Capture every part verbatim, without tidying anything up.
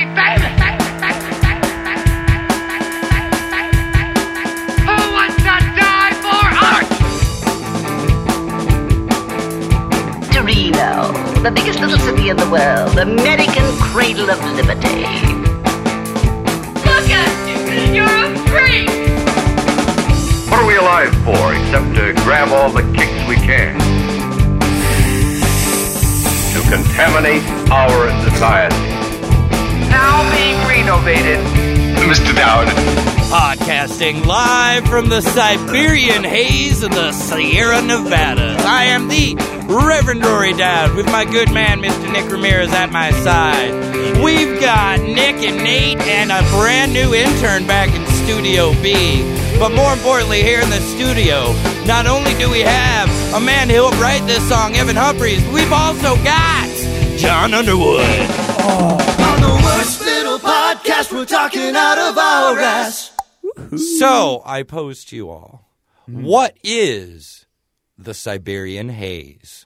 bang, bang, bang, bang, bang, bang, bang. Who wants to die for art? Torino, the biggest little city in the world, American cradle of liberty. Look at you, you're a freak. What are we alive for except to grab all the kicks we can? To contaminate our society. Now being renovated. Mister Dowd. Podcasting live from the Siberian haze of the Sierra Nevadas. I am the Reverend Rory Dowd with my good man, Mister Nick Ramirez, at my side. We've got Nick and Nate and a brand new intern back in Studio B. But more importantly, here in the studio, not only do we have a man who helped write this song, Evan Humphreys, we've also got John Underwood. Oh. On the worst little podcast, we're talking out of our ass. So, I pose to you all, what is the Siberian haze?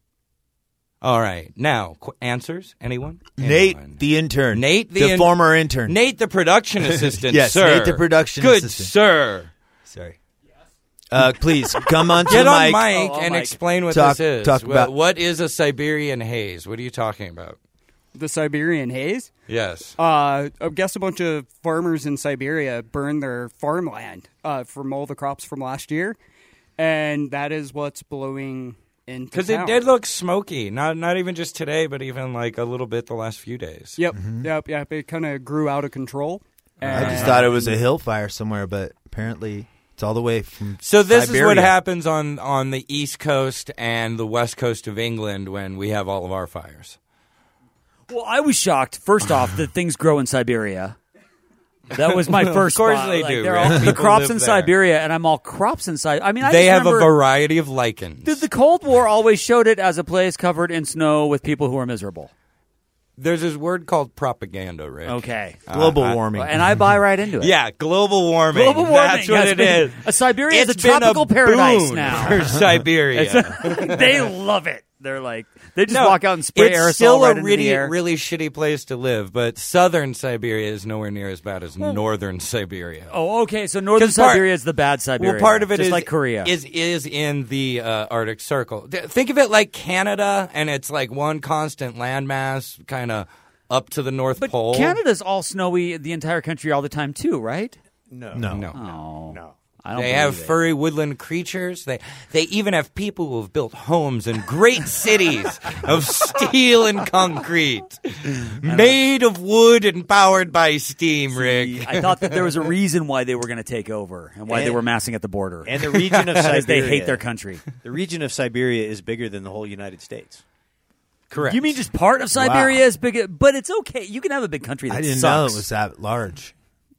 All right. Now, qu- answers? Anyone? Nate, Anyone? the intern. Nate, the, the in- former intern. Nate, the production assistant, yes, sir. Nate, the production Good assistant. sir. Sorry. Uh, please, come onto Get the on mic. mic Oh, and mic. explain what Talk- this is. talk Wha- about- what is a Siberian haze? What are you talking about? The Siberian haze? Yes. Uh, I guess a bunch of farmers in Siberia burned their farmland uh, from all the crops from last year, and that is what's blowing into Because it town. did look smoky. Not not even just today, but even like a little bit the last few days. Yep, Mm-hmm. yep, yep. It kind of grew out of control. I just and- thought it was a hill fire somewhere, but apparently it's all the way from So this Siberia. is what happens on, on the East Coast and the West Coast of England when we have all of our fires. Well, I was shocked, first off, that things grow in Siberia. That was my first Of course spot. they Like, do, They're right? all the People crops live in there. Siberia, and I'm all crops in Siberia. I mean, I They just have a remember variety of lichens. the, the Cold War always showed it as a place covered in snow with people who are miserable. There's this word called propaganda, Rick. Okay. global Uh, I- warming. And I buy right into it. Yeah, global warming. Global warming. That's what has it been- is. Uh, Siberia is It's a been tropical a paradise boon now. for Siberia. They love it. They're like, they just No, walk out and spray it's aerosol still right a into really, the air. really shitty place to live, but southern Siberia is nowhere near as bad as northern Siberia. Oh, okay. So northern 'Cause part- Siberia is the bad Siberia. Well, part of it just is like Korea. is is in the uh, Arctic Circle. Th- Think of it like Canada, and it's like one constant landmass, kind of up to the North but Pole. Canada's all snowy the entire country all the time too, right? no. no. Oh, No. I don't They have believe it. furry woodland creatures. They they even have people who have built homes in great cities of steel and concrete, made of wood and powered by steam, Rick. I thought that there was a reason why they were going to take over and why they And- were massing at the border. And the region of Siberia. because they hate their country. The region of Siberia is bigger than the whole United States. Correct. You mean just part of Siberia is big? But it's okay. You can have a big country that I didn't sucks. know it was that large.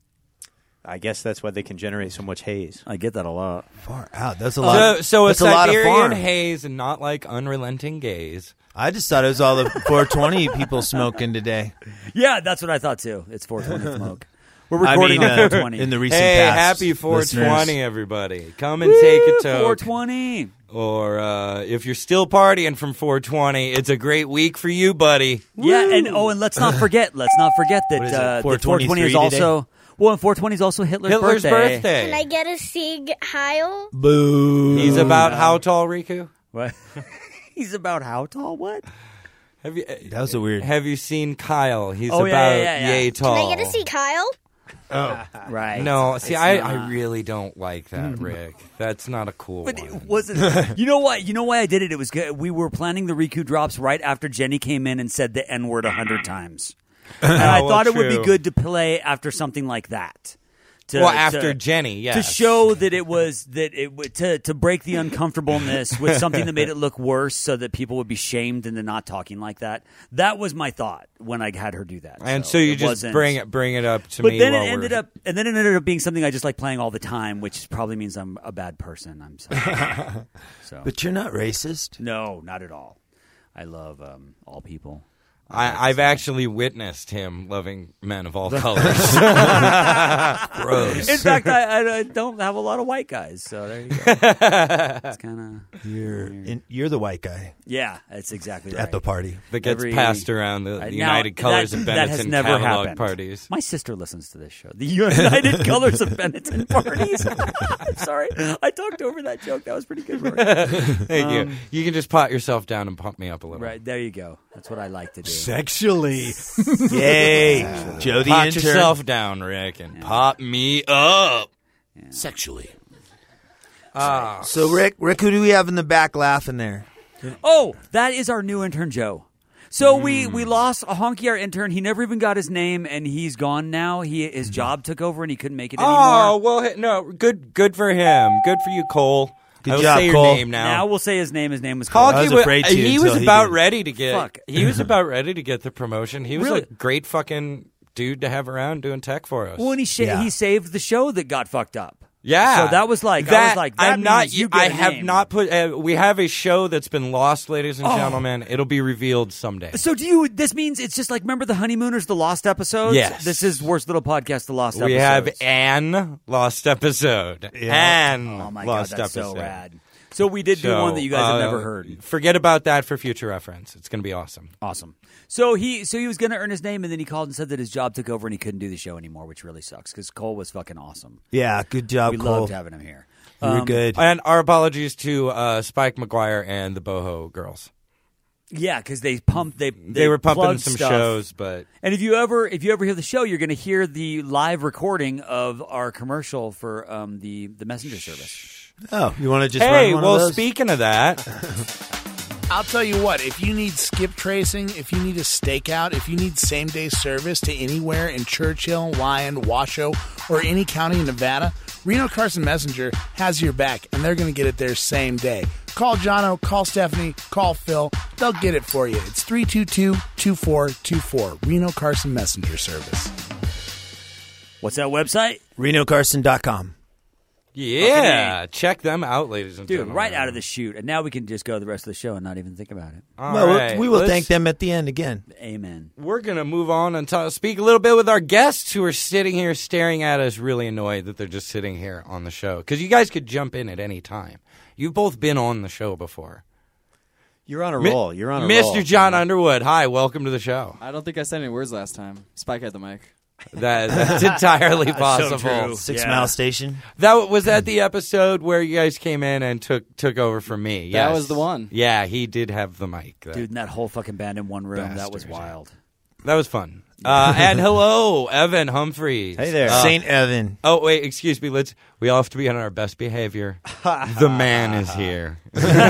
I guess that's why they can generate so much haze. I get that a lot. Far out. That's a lot. So, of, so a that's a lot of Siberian farm. haze, and not like unrelenting gaze. I just thought it was all the four twenty people smoking today. Yeah, that's what I thought too. It's four twenty smoke. We're I recording mean, on uh, four twenty. in the recent Hey, past. happy four twenty, listeners. everybody! Come and take a toke. four twenty. Or uh, if you're still partying from four twenty, it's a great week for you, buddy. Yeah, and oh, and let's not forget. Let's not forget that What is it, uh, that four four twenty is twenty-three also well, and four twenty is also Hitler's, Hitler's birthday. birthday. Can I get a Sieg Heil? Boo. He's about how tall, Riku? What? He's about how tall? What? Have you That was a weird. have you seen Kyle? He's Oh, yeah, about yeah, yeah, yeah. yay tall. Can I get a Sieg Heil? Right. No, see, It's I, not. I really don't like that, Rick. That's not a cool But one. it wasn't. You know what? You know why I did it? It was good. We were planning the Riku drops right after Jenny came in and said the N word a hundred times, and I Oh, well, thought it would be true. good to play after something like that. To, well, after to, Jenny, yes. to show that it was that it would to to break the uncomfortableness with something that made it look worse, so that people would be shamed into not talking like that. That was my thought when I had her do that. And so, you it just wasn't- bring it bring it up to But me. then while it ended we're- up, and then it ended up being something I just like playing all the time, which probably means I'm a bad person. I'm sorry. so But you're not racist. no, not at all. I love um, all people. I, I've actually witnessed him loving men of all colors. Gross. In fact, I, I don't have a lot of white guys, so there you go. It's kind of You're in, you're the white guy yeah, that's exactly right. at the party. that gets Every- passed around the, Uh, the now, United Colors that, of that has Benetton never catalog happened. parties. My sister listens to this show. The United Colors of Benetton parties. I'm sorry, I talked over that joke. That was pretty good. Rory. Thank you. Um, You can just pot yourself down and pump me up a little. Right there, you go. That's what I like to do. Sexually. Yay. Joe the Pot intern. yourself down, Rick, and pop me up. Sexually. Ah. So, Rick, Rick, who do we have in the back laughing there? Oh, that is our new intern, Joe. So we, Hmm. we lost a honky, our intern. He never even got his name, and he's gone now. He His job took over, and he couldn't make it anymore. Oh, well, hey, no, good good for him. Good for you, Cole. Good I will job, say your Cole. name now. Now we'll say his name. His name was Cole. I was wa- afraid to he was until he about did. ready to get. Fuck. He was about ready to get the promotion. He was Really? a great fucking dude to have around doing tech for us. Well, and he, sh- Yeah. he saved the show that got fucked up. Yeah, So that was like- I that, was like, that I'm not. means you get I a have name. not put. Uh, we have a show that's been lost, ladies and Oh. gentlemen. It'll be revealed someday. So do you? This means it's just like remember the Honeymooners, the Lost episodes. Yes. This is Worst Little Podcast, the Lost We episodes. have an lost episode. An Oh my lost god, that's episode. so rad. So we did do So, one that you guys have uh, never heard. Forget about that for future reference. It's going to be awesome. Awesome. So he so he was going to earn his name, and then he called and said that his job took over and he couldn't do the show anymore, which really sucks because Cole was fucking awesome. Yeah, good job, we Cole. loved having him here. You were Um, good. And our apologies to uh, Spike McGuire and the Boho girls. Yeah, because they pumped. They, they They, were pumping plugged some stuff. shows, but And if you ever if you ever hear the show, you're going to hear the live recording of our commercial for um, the the messenger service. Oh, you want to just hey, run one well, of those? speaking of that, I'll tell you what, if you need skip tracing, if you need a stakeout, if you need same day service to anywhere in Churchill, Lyon, Washoe, or any county in Nevada, Reno Carson Messenger has your back, and they're going to get it there same day. Call Jono, call Stephanie, call Phil. They'll get it for you. It's three two two, two four two four, Reno Carson Messenger Service. What's that website? Reno Carson dot com. yeah, check them out, ladies and Dude, gentlemen. right out of the chute. And now we can just go the rest of the show and not even think about it. All well, we'll- right, we will let's- thank them at the end again. Amen. We're going to move on and talk, speak a little bit with our guests who are sitting here staring at us, really annoyed that they're just sitting here on the show. Because you guys could jump in at any time. You've both been on the show before. You're on a Mi- roll. You're on a Mister roll. John Underwood, hi, welcome to the show. I don't think I said any words last time. Spike had the mic. That, that's entirely possible. true. Six Yeah. Mile Station. That was that the episode where you guys came in and took took over from me. That Yes. was the one. Yeah, he did have the mic. That, Dude, and that whole fucking band in one room, that was Bastard. wild. that was fun. Uh, and hello, Evan Humphreys. Hey there. Uh, Saint Evan. Oh wait, excuse me. Let's. We all have to be on our best behavior. The man is here.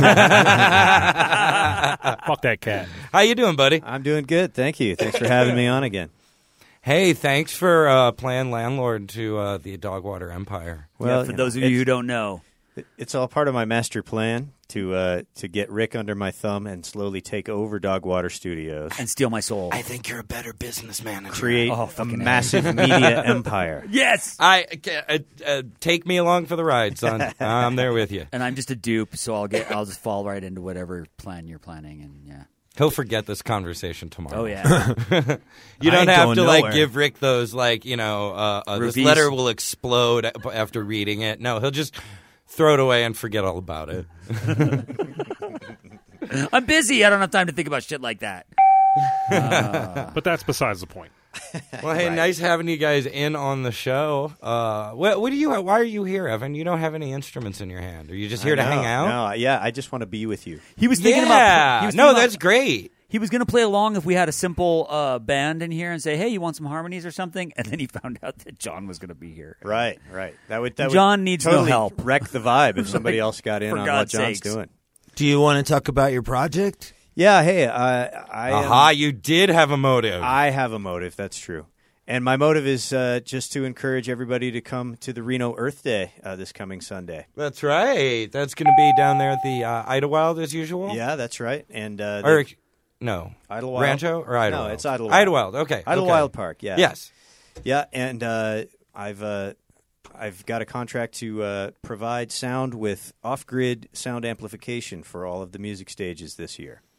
Fuck that cat. How you doing, buddy? I'm doing good. Thank you. Thanks for having me on again. Hey, thanks for uh, playing landlord to uh, the Dogwater Empire. Well, yeah, for you know, those of you who it's- don't know. It's all part of my master plan to uh, to get Rick under my thumb and slowly take over Dogwater Studios And steal my soul. I think you're a better business manager. create Oh, a fucking A. massive media empire. Yes! I uh, uh, take me along for the ride, son. I'm there with you. And I'm just a dupe, so I'll get I'll just fall right into whatever plan you're planning, and yeah. He'll forget this conversation tomorrow. Oh yeah. You I don't ain't have going to like nowhere. give Rick those like you know uh, uh, this Reviews. letter will explode after reading it. No, he'll just throw it away and forget all about it. I'm busy. I don't have time to think about shit like that. But that's besides the point. Well, hey, nice having you guys in on the show. Uh, what, what do you? Why are you here, Evan? You don't have any instruments in your hand. Are you just here to I hang know. out? No, yeah, I just want to be with you. He was thinking Yeah. about. He was no, thinking about- that's great. He was going to play along if we had a simple uh, band in here and say, "Hey, you want some harmonies or something?" And then he found out that John was going to be here. Right, right. That would that John would needs no totally help. wreck the vibe if somebody Like, else got in for on God's what John's sakes. doing. Do you want to talk about your project? Yeah, hey, uh, I um, Aha, you did have a motive. I have a motive. That's true. And my motive is uh, just to encourage everybody to come to the Reno Earth Day uh, this coming Sunday. That's right. That's going to be down there at the uh, Idlewild as usual. Yeah, that's right. And uh, Or they- no, Idlewild Rancho or Idlewild? No, it's Idlewild. Idlewild. Okay, Idlewild okay. Park. Yeah. Yes. Yeah, and uh, I've uh, I've got a contract to uh, provide sound with off-grid sound amplification for all of the music stages this year.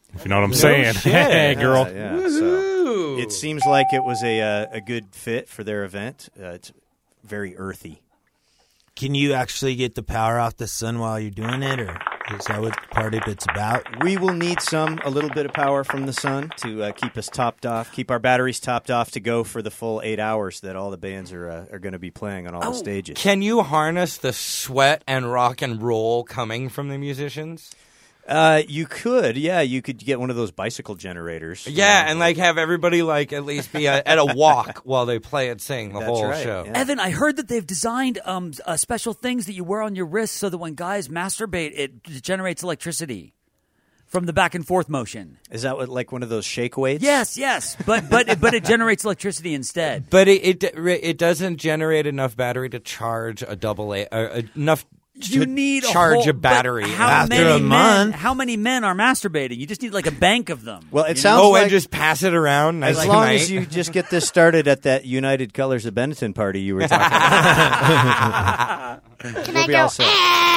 If you know what I'm No saying. shit. Hey, girl. Yeah, yeah. So it seems like it was a uh, a good fit for their event. Uh, it's very earthy. Can you actually get the power off the sun while you're doing it, or is that what part of it's about? We will need some, a little bit of power from the sun to uh, keep us topped off, keep our batteries topped off to go for the full eight hours that all the bands are uh, are going to be playing on all Oh, the stages. Can you harness the sweat and rock and roll coming from the musicians? Uh, you could, yeah. You could get one of those bicycle generators. Yeah, and like have everybody like at least be a, at a walk while they play and sing the That's whole right, show. yeah. Evan, I heard that they've designed um, uh, special things that you wear on your wrists so that when guys masturbate, it generates electricity from the back and forth motion. Is that what, like one of those shake weights? Yes, yes, but but it, but it generates electricity instead. But it, it it doesn't generate enough battery to charge a double A uh, enough. You to need a charge whole, a battery but how after many a men, month. How many men are masturbating? You just need like a bank of them. Well, it You sounds oh, like and just pass it around. as nice long night. as you just get this started at that United Colors of Benetton party you were talking about. Can We'll I be go? all set.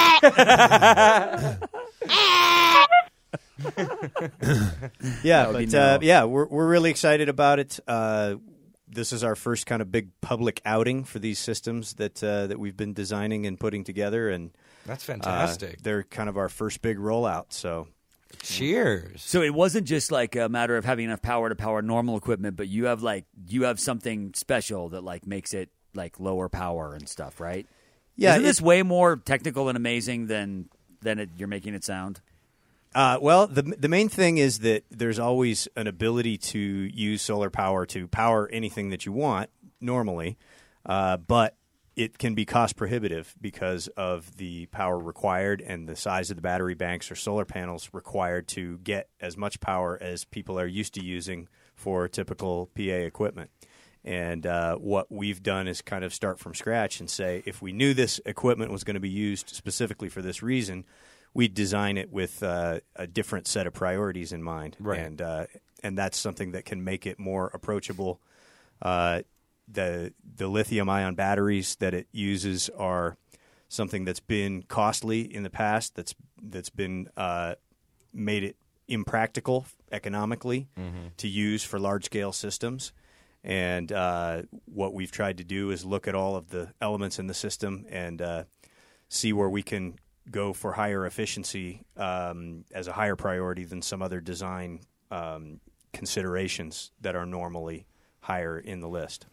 Yeah, That would be but uh, no. yeah, we're we're really excited about it. Uh, this is our first kind of big public outing for these systems that uh, that we've been designing and putting together, and That's uh, fantastic. they're kind of our first big rollout. So Cheers. So it wasn't just like a matter of having enough power to power normal equipment, but you have like you have something special that like makes it like lower power and stuff, right? Yeah, Isn't it- this way more technical and amazing than than it, you're making it sound? Uh, well, the the main thing is that there's always an ability to use solar power to power anything that you want normally, uh, but it can be cost prohibitive because of the power required and the size of the battery banks or solar panels required to get as much power as people are used to using for typical P A equipment. And uh, what we've done is kind of start from scratch and say, if we knew this equipment was going to be used specifically for this reason, we'd design it with uh, a different set of priorities in mind. Right. And uh, and that's something that can make it more approachable. Uh, the the lithium ion batteries that it uses are something that's been costly in the past. That's that's been uh, made it impractical economically Mhm. to use for large scale systems. And uh, what we've tried to do is look at all of the elements in the system and uh, see where we can go for higher efficiency um, as a higher priority than some other design um, considerations that are normally higher in the list.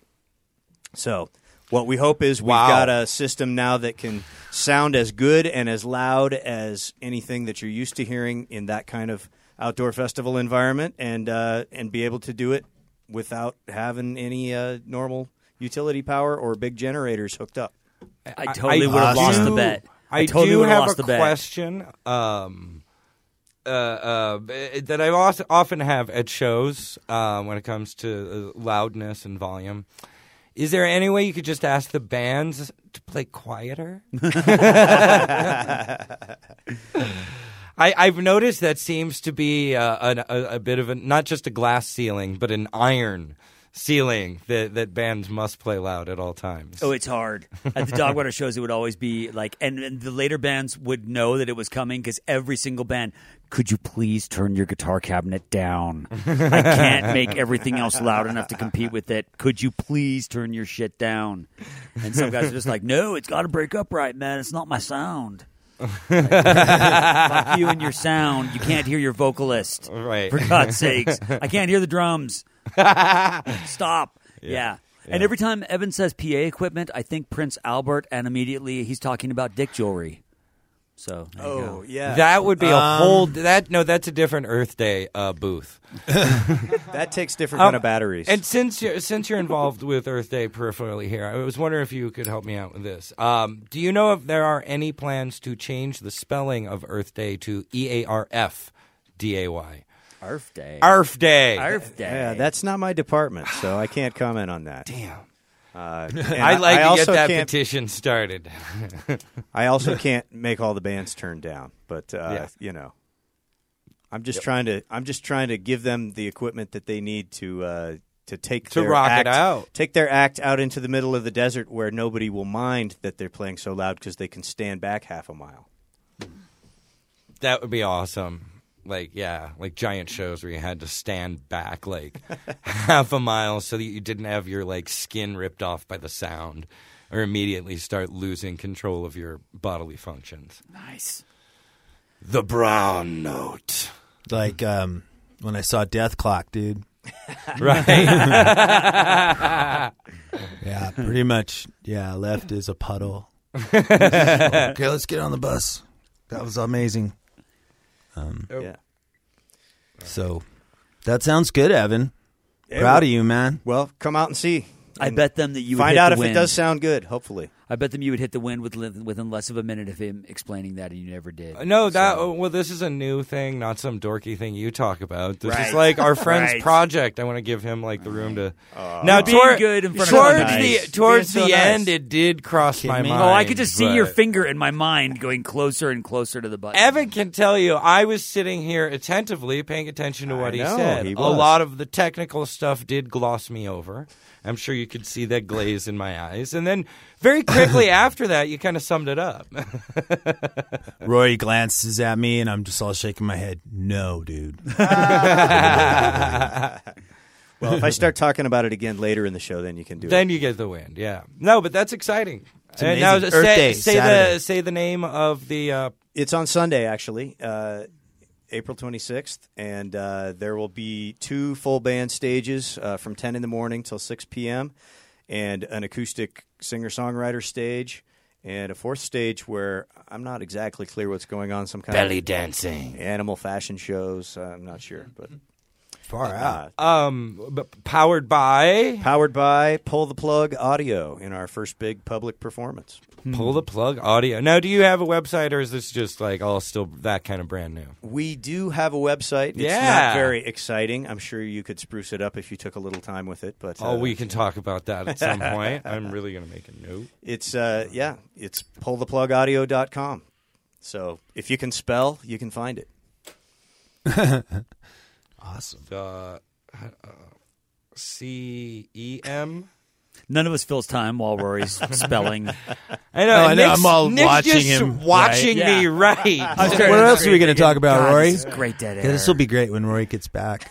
So what we hope is we've Wow. got a system now that can sound as good and as loud as anything that you're used to hearing in that kind of outdoor festival environment, and uh, and be able to do it without having any uh, normal utility power or big generators hooked up. I totally would have lost the bet. I, I totally do would have have lost a the bet. question um, uh, uh, that I also often have at shows um, when it comes to uh, loudness and volume. Is there any way you could just ask the bands to play quieter? I, I've noticed that seems to be uh, an, a, a bit of a not just a glass ceiling, but an iron ceiling that, that bands must play loud at all times. Oh, it's hard. At the Dogwater shows, it would always be like, and, and the later bands would know that it was coming because every single band, could you please turn your guitar cabinet down? I can't make everything else loud enough to compete with it. Could you please turn your shit down? And some guys are just like, no, it's got to break up right, man. It's not my sound. Like, fuck you and your sound. You can't hear your vocalist. Right. For God's sakes. I can't hear the drums. Stop. Yeah. Yeah. And Yeah. every time Evan says P A equipment, I think Prince Albert, and immediately he's talking about dick jewelry. So, there you Oh, go. yeah. That would be a Um, whole that no that's a different Earth Day uh, booth. That takes different Um, kind of batteries. And since you're since you're involved with Earth Day peripherally here, I was wondering if you could help me out with this. Um, do you know if there are any plans to change the spelling of Earth Day to E A R F D A Y? Earth Day. Earth Day. Earth Day. Yeah, that's not my department, so I can't comment on that. Damn. Uh, and I'd like I to also get that can't- petition started. I also can't make all the bands turn down, but uh, Yeah. you know, I'm just trying to I'm just trying to give them the equipment that they need to uh, to take To their rock it act, out. take their act out into the middle of the desert where nobody will mind that they're playing so loud because they can stand back half a mile. That would be awesome. like yeah, like giant shows where you had to stand back like half a mile so that you didn't have your like skin ripped off by the sound, or immediately start losing control of your bodily functions. Nice. The brown note. Like um, when I saw Death Clock, dude. Right. Yeah, pretty much. Yeah, left is a puddle. Okay, let's get on the bus. That was amazing. Um, Yeah. So that sounds good, Evan. Yeah, Proud well- of you, man. Well, come out and see. I And bet them that you would find hit out the if wind. it does sound good. Hopefully. I bet them you would hit the wind with, within less of a minute of him explaining that, and you never did. No, that So- well, this is a new thing, not some dorky thing you talk about. This Right. is like our friend's Right. project. I want to give him like the room to. Uh, now, You're being toward, good in front of towards others. the Nice. towards You're the being so end, nice. it did cross my me? mind. Oh, I could just see your but- finger in my mind going closer and closer to the button. Evan can tell you, I was sitting here attentively paying attention to what I he know, said. he a was. lot of the technical stuff did gloss me over. I'm sure you could see that glaze in my eyes. And then very quickly after that, you kind of summed it up. Rory glances at me, and I'm just all shaking my head. No, dude. Well, if I start talking about it again later in the show, then you can do it. Then you get the wind, yeah. No, but that's exciting. It's And amazing. now Earth say, Day, say Saturday. the say the name of the. Uh, It's on Sunday, actually, uh, April twenty-sixth, and uh, there will be two full band stages uh, from ten in the morning till six p.m., and an acoustic singer-songwriter stage, and a fourth stage where I'm not exactly clear what's going on, some kind belly of dancing. animal fashion shows. Uh, I'm not sure, but Far out. uh, Um, but powered by powered by Pull the Plug Audio in our first big public performance. Pull the Plug Audio. Now, do you have a website, or is this just like all still that kind of brand new? We do have a website. It's Yeah. not very exciting. I'm sure you could spruce it up if you took a little time with it. But Oh, uh, we can talk about that at some point. I'm really going to make a note. It's uh, yeah, it's pull the plug audio dot com. So if you can spell, you can find it. Awesome. Uh, uh, C E M. None of us fills time while Rory's spelling. I know. Oh, I know. Nick's- I'm all Nick's watching just him, watching right? me, Yeah. right? was What trying to else are we create- going to talk about, God, Rory? This is great dead air. Yeah, this will be great when Rory gets back.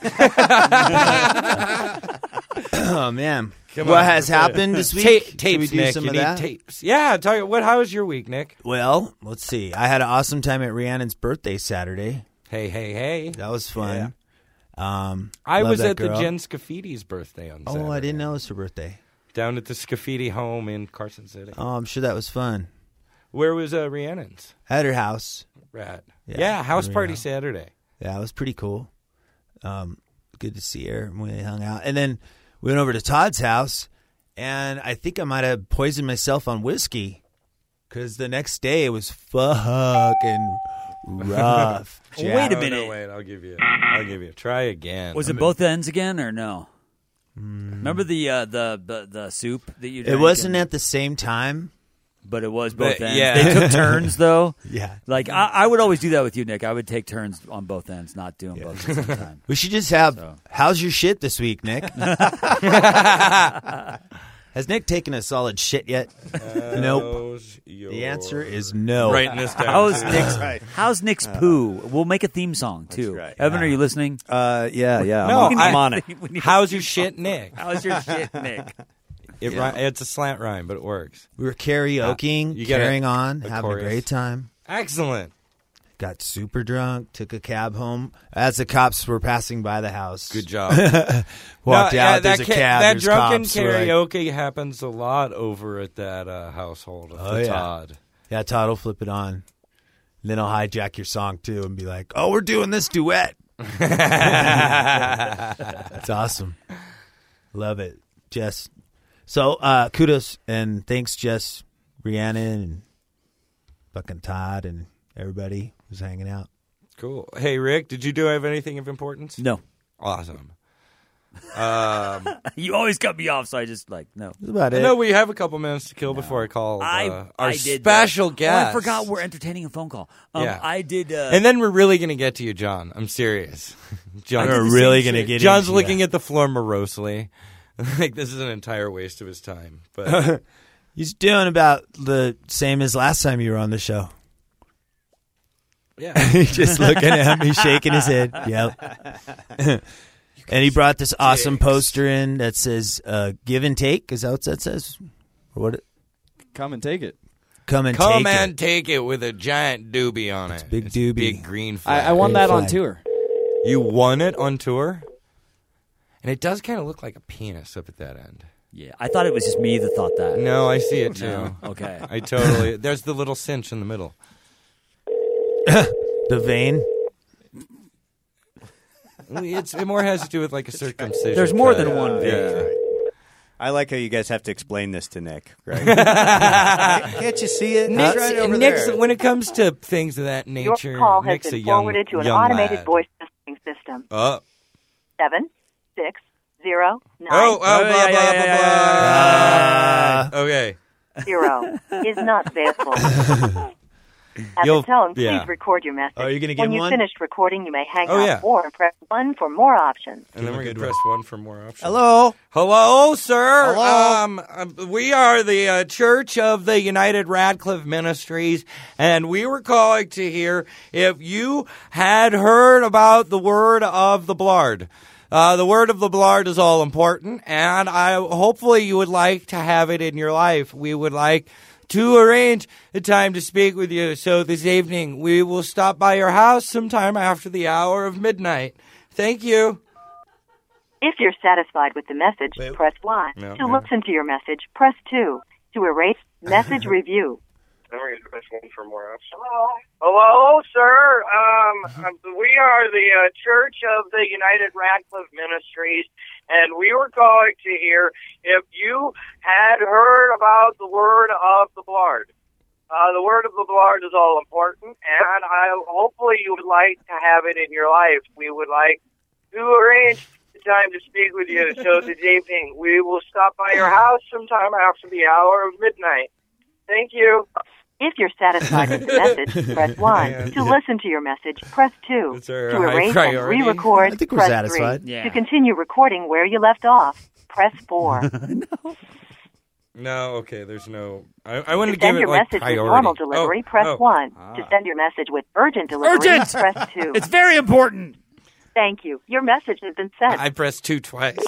Oh, man. Come what on, has let's- happened this week? Ta- Should tapes, we do Nick. some you of need that? tapes. Yeah. Talk, what? How was your week, Nick? Well, let's see. I had an awesome time at Rhiannon's birthday Saturday. Hey, hey, hey. That was fun. Um, I love was that at the girl. Jen Scaffidi's birthday on Saturday. Oh, I didn't know it was her birthday. Down at the Scafidi home in Carson City. Oh, I'm sure that was fun. Where was uh, Rhiannon's? At her house. Rat. Yeah, Yeah, house at her party house. Saturday. Yeah, it was pretty cool. Um, good to see her. We hung out. And then we went over to Todd's house, and I think I might have poisoned myself on whiskey because the next day it was fucking rough. Well, wait a No, minute. No, wait, I'll give you. I'll give you. Try again. Was it both ends again or no? Remember the uh, the, the the soup that you? It drank wasn't and- at the same time. but it was both But, ends. yeah. They took turns though. Yeah. Like I, I would always do that with you, Nick. I would take turns on both ends, not doing both at the same time. We should just have, So. how's your shit this week, Nick? Has Nick taken a solid shit yet? Nope. The answer is no. Writing this down. How's too. Nick's Right. How's Nick's poo? We'll make a theme song too. right. Evan, are you listening? Uh, yeah, yeah. No, I'm, on, I'm I- on it. We need- How's your shit, Nick? How's your shit, Nick? It ri- it's a slant rhyme, but it works. We were karaokeing, You gotta- carrying on, a having chorus. a great time. Excellent. Got super drunk, took a cab home. As the cops were passing by the house. Good job. Walked No, out, yeah, there's that a ca- cab, That there's drunken cops. We're like, karaoke happens a lot over at that uh, household of Oh, the yeah. Todd. yeah, Todd will flip it on. And then I'll hijack your song, too, and be like, oh, we're doing this duet. That's awesome. Love it. Jess. So, uh, kudos and thanks, Jess, Rhiannon, and fucking Todd, and everybody who's hanging out. Cool. Hey, Rick, did you do have anything of importance? No. Awesome. Um, You always cut me off, so I just like no. That's about I it. know we have a couple minutes to kill before I call uh, I our I did that. special guest. Oh, I forgot we're entertaining a phone call. Um, Yeah. I did. Uh, And then we're really going to get to you, John. I'm serious. John, We're really going to get John's into looking ya. at the floor morosely. Like this is an entire waste of his time. But He's doing about the same as last time you were on the show. Yeah. He's just looking at me, shaking his head. Yep. And he brought this awesome poster in that says uh, "Give and Take." Is that what that says? Or what? It, Come and take it. Come and Come take and it. take it with a giant doobie on it. Big It's doobie. Big green I, flag. I won that on flag. tour. You won it on tour? And it does kind of look like a penis up at that end. Yeah, I thought it was just me that thought that. No, I see it too. No? Okay. I totally. There's the little cinch in the middle. The vein. It's, it more has to do with like a circumcision. There's more cut. than one vein. Yeah. I like how you guys have to explain this to Nick, right? Can't you see it? Nick's, It's right over Nick's, there. when it comes to things of that nature, Your call has Nick's a been young, forwarded to an young automated lad. voice messaging system. Oh. Seven, six, zero, nine, Oh, oh, blah, yeah, blah, yeah, blah, yeah, blah. Okay. zero is not available. At You'll- the tone, yeah. please record your message. Oh, you're gonna give when him you've one? finished recording, you may hang Oh, up yeah. or press one for more options. And then we're going to press one for more options. Hello. Hello, sir. Hello. Um, um, we are the uh, Church of the United Radcliffe Ministries, and we were calling to hear if you had heard about the word of the Blard. Uh, the word of the Blard is all important, and I hopefully you would like to have it in your life. We would like to arrange a time to speak with you. So this evening, we will stop by your house sometime after the hour of midnight. Thank you. If you're satisfied with the message, Wait. press one. No, to no. listen to your message, press two. To erase message review. Then we're going to press one for more options. Hello. Hello, sir. Um, um, we are the uh, Church of the United Radcliffe Ministries, and we were calling to hear if you had heard about the word of the Blard. Uh, the word of the Blard is all important, and I hopefully you would like to have it in your life. We would like to arrange the time to speak with you. So this evening, we will stop by your house sometime after the hour of midnight. Thank you. If you're satisfied with the message, press one. To listen to your message, press two. It's our To high erase and priority. re-record, I think we're press satisfied. three. Yeah. To continue recording where you left off, press four. No, okay, there's no... I, I want To to give send it your like message priority. with normal delivery, oh, press oh. one. Ah. To send your message with urgent delivery, Urgent! press two. It's very important. Thank you. Your message has been sent. I pressed two twice.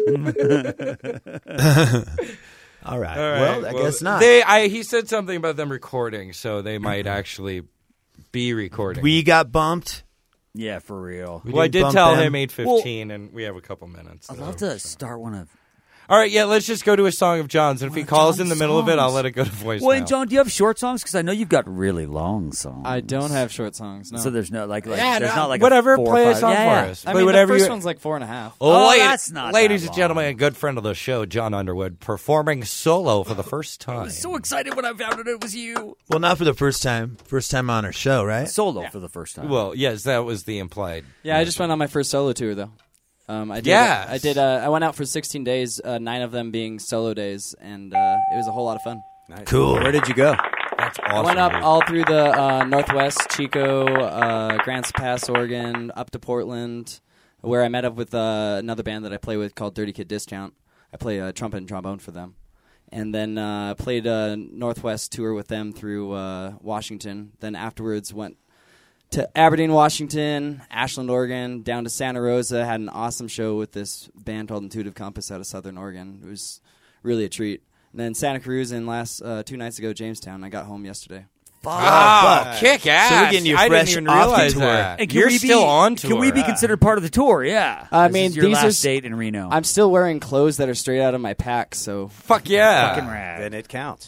All right. All right, Well, I guess not. They, I, he said something about them recording, so they might actually be recording. We got bumped. Yeah, for real. We well, I didn't did bump tell them. him eight fifteen, and we have a couple minutes. I'd so- love to start one of. All right, yeah, let's just go to a song of John's, and if One he of calls John's in the middle of it, I'll songs. let it go to voicemail. Well, and John, do you have short songs? Because I know you've got really long songs. I don't have short songs. No. So there's no like, like Yeah, there's no, not like whatever, A four or play a five- song yeah, for yeah. us. I Play mean, whatever the first you- one's like four and a half. Oh, ladies, that's not Ladies that and gentlemen, long. a good friend of the show, John Underwood, performing solo for the first time. I was so excited when I found out it was you. Well, not for the first time. First time on our show, right? Solo for the first time. Well, yes, that was the implied. Yeah, I just went on my first solo tour though. Um, I did. Yes. I did. Uh, I went out for sixteen days, uh, nine of them being solo days, and uh, it was a whole lot of fun. Nice. Cool. Where did you go? That's I awesome. went up dude. all through the uh, Northwest, Chico, uh, Grants Pass, Oregon, up to Portland, where I met up with uh, another band that I play with called Dirty Kid Discount. I play uh, trumpet and trombone for them. And then uh, played a Northwest tour with them through uh, Washington. Then afterwards went to Aberdeen, Washington, Ashland, Oregon, down to Santa Rosa. Had an awesome show with this band called Intuitive Compass out of Southern Oregon. It was really a treat. And then Santa Cruz, and last uh, two nights ago, Jamestown. I got home yesterday. Oh, kick ass! So we're getting you I fresh didn't even off the realize tour. that. And can You're we be- still on tour. Can we be considered part of the tour? Yeah. I This mean, is your these last are s- date in Reno. I'm still wearing clothes that are straight out of my pack, so Fuck yeah! fucking rad. Then it counts.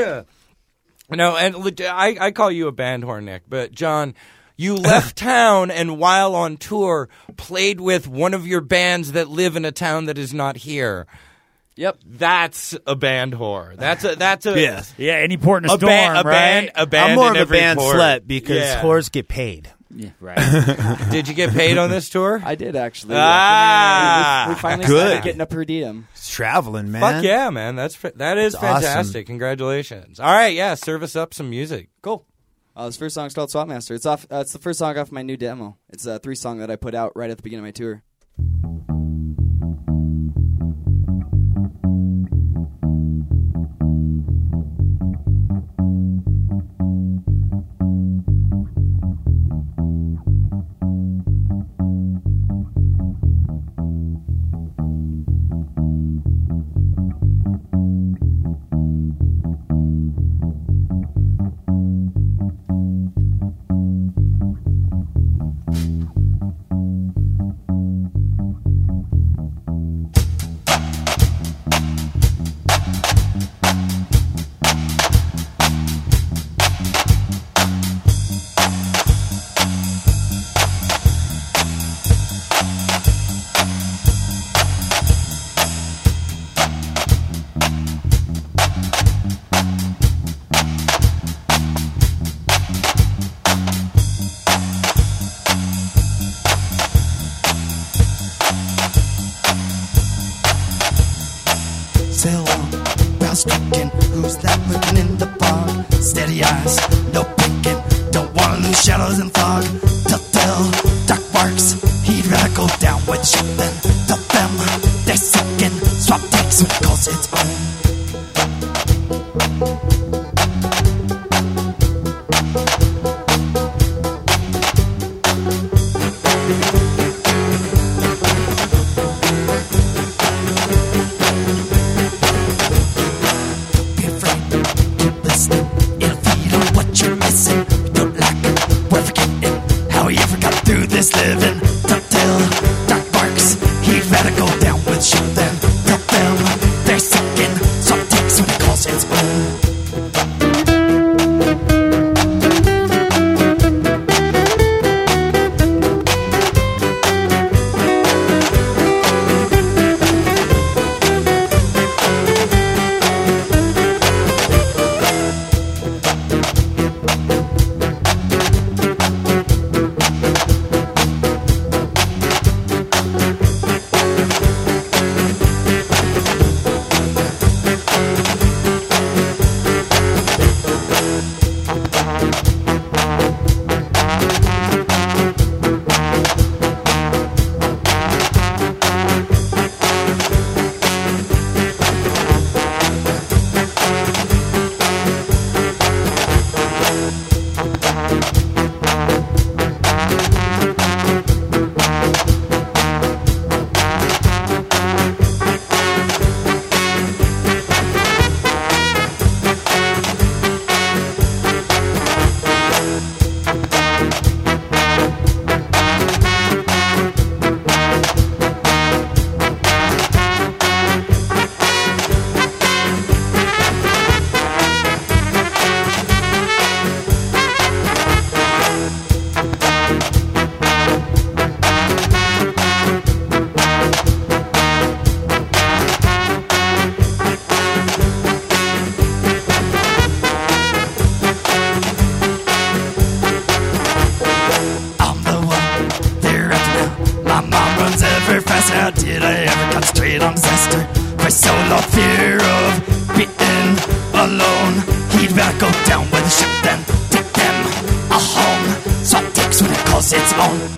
No, and leg- I, I call you a band whore, Nick, but John, you left town and while on tour played with one of your bands that live in a town that is not here. Yep. That's a band whore. That's a that's a Yes. Yeah, any port in a, a, storm, band, a right? band a band I'm more in of a every band port. slut because Yeah. whores get paid. Yeah, right. Did you get paid on this tour? I did actually. Ah, we, we finally good. started getting a per diem. It's traveling, man. Fuck yeah, man! That's fa- that is It's awesome. fantastic. Congratulations! All right, yeah, serve us up some music. Cool. Uh, this first song's called Swapmaster. It's off. Uh, it's the first song off my new demo. It's a three song that I put out right at the beginning of my tour. sail on. Brow streaking, who's that looking in the fog? Steady eyes, no peeking. Don't wanna lose shadows and fog. Telltale, dark marks. He'd rather go down with shit than tell them they're sinking. Swap takes when it calls its own. This living, telltale, dark marks. He'd rather go down with shit than tell them they're sinking. Some takes when it calls its own. How did I ever concentrate on disaster? My solo fear of being alone. He'd rather go down with the ship than take them a home. So it takes when it calls its own.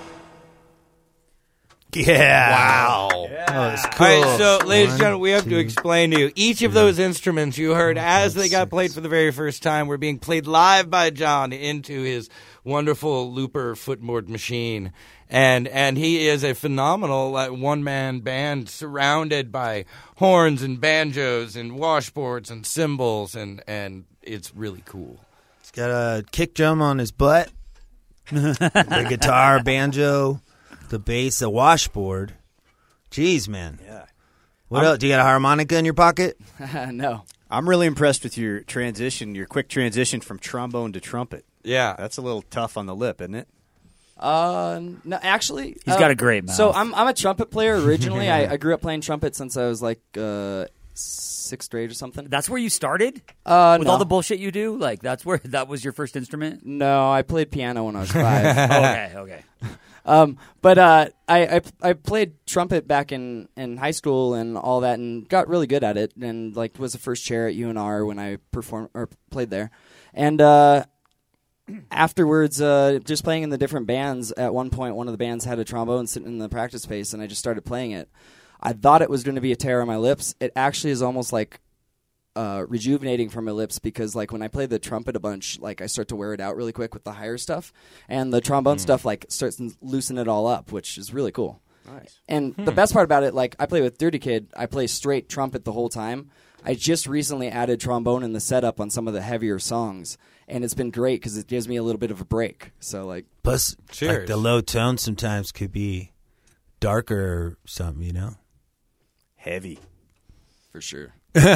Yeah. Wow. That was cool. All right, so, ladies and gentlemen, we have to explain to you. Each of those instruments you heard as they got played for the very first time were being played live by John into his wonderful looper footboard machine. And and he is a phenomenal uh, one-man band surrounded by horns and banjos and washboards and cymbals, and, and it's really cool. He's got a kick drum on his butt, the guitar, banjo, the bass, a washboard. Jeez, man. Yeah. What I'm, else? Do you got a harmonica in your pocket? No. I'm really impressed with your transition, your quick transition from trombone to trumpet. Yeah. That's a little tough on the lip, isn't it? Uh, no, actually, he's uh, got a great mouth. So I'm I'm a trumpet player originally. I, I grew up playing trumpet since I was like uh, sixth grade or something. That's where you started? Uh, With no. all the bullshit you do? Like, that's where that was your first instrument? No, I played piano when I was five. okay, okay. Um, but uh, I, I I played trumpet back in, in high school and all that, and got really good at it, and like was the first chair at U N R when I performed or played there, and uh, afterwards, uh, just playing in the different bands. At one point, one of the bands had a trombone sitting in the practice space, and I just started playing it. I thought it was going to be a tear on my lips. It actually is almost like uh, rejuvenating for my lips, because like when I play the trumpet a bunch, like I start to wear it out really quick with the higher stuff, and the trombone Mm. stuff like starts to loosen it all up, which is really cool. Nice. And Hmm. the best part about it, like I play with Dirty Kid, I play straight trumpet the whole time. I just recently added trombone in the setup on some of the heavier songs, and it's been great because it gives me a little bit of a break. So like, Plus, Cheers. like the low tone sometimes could be darker or something, you know? Heavy. for sure.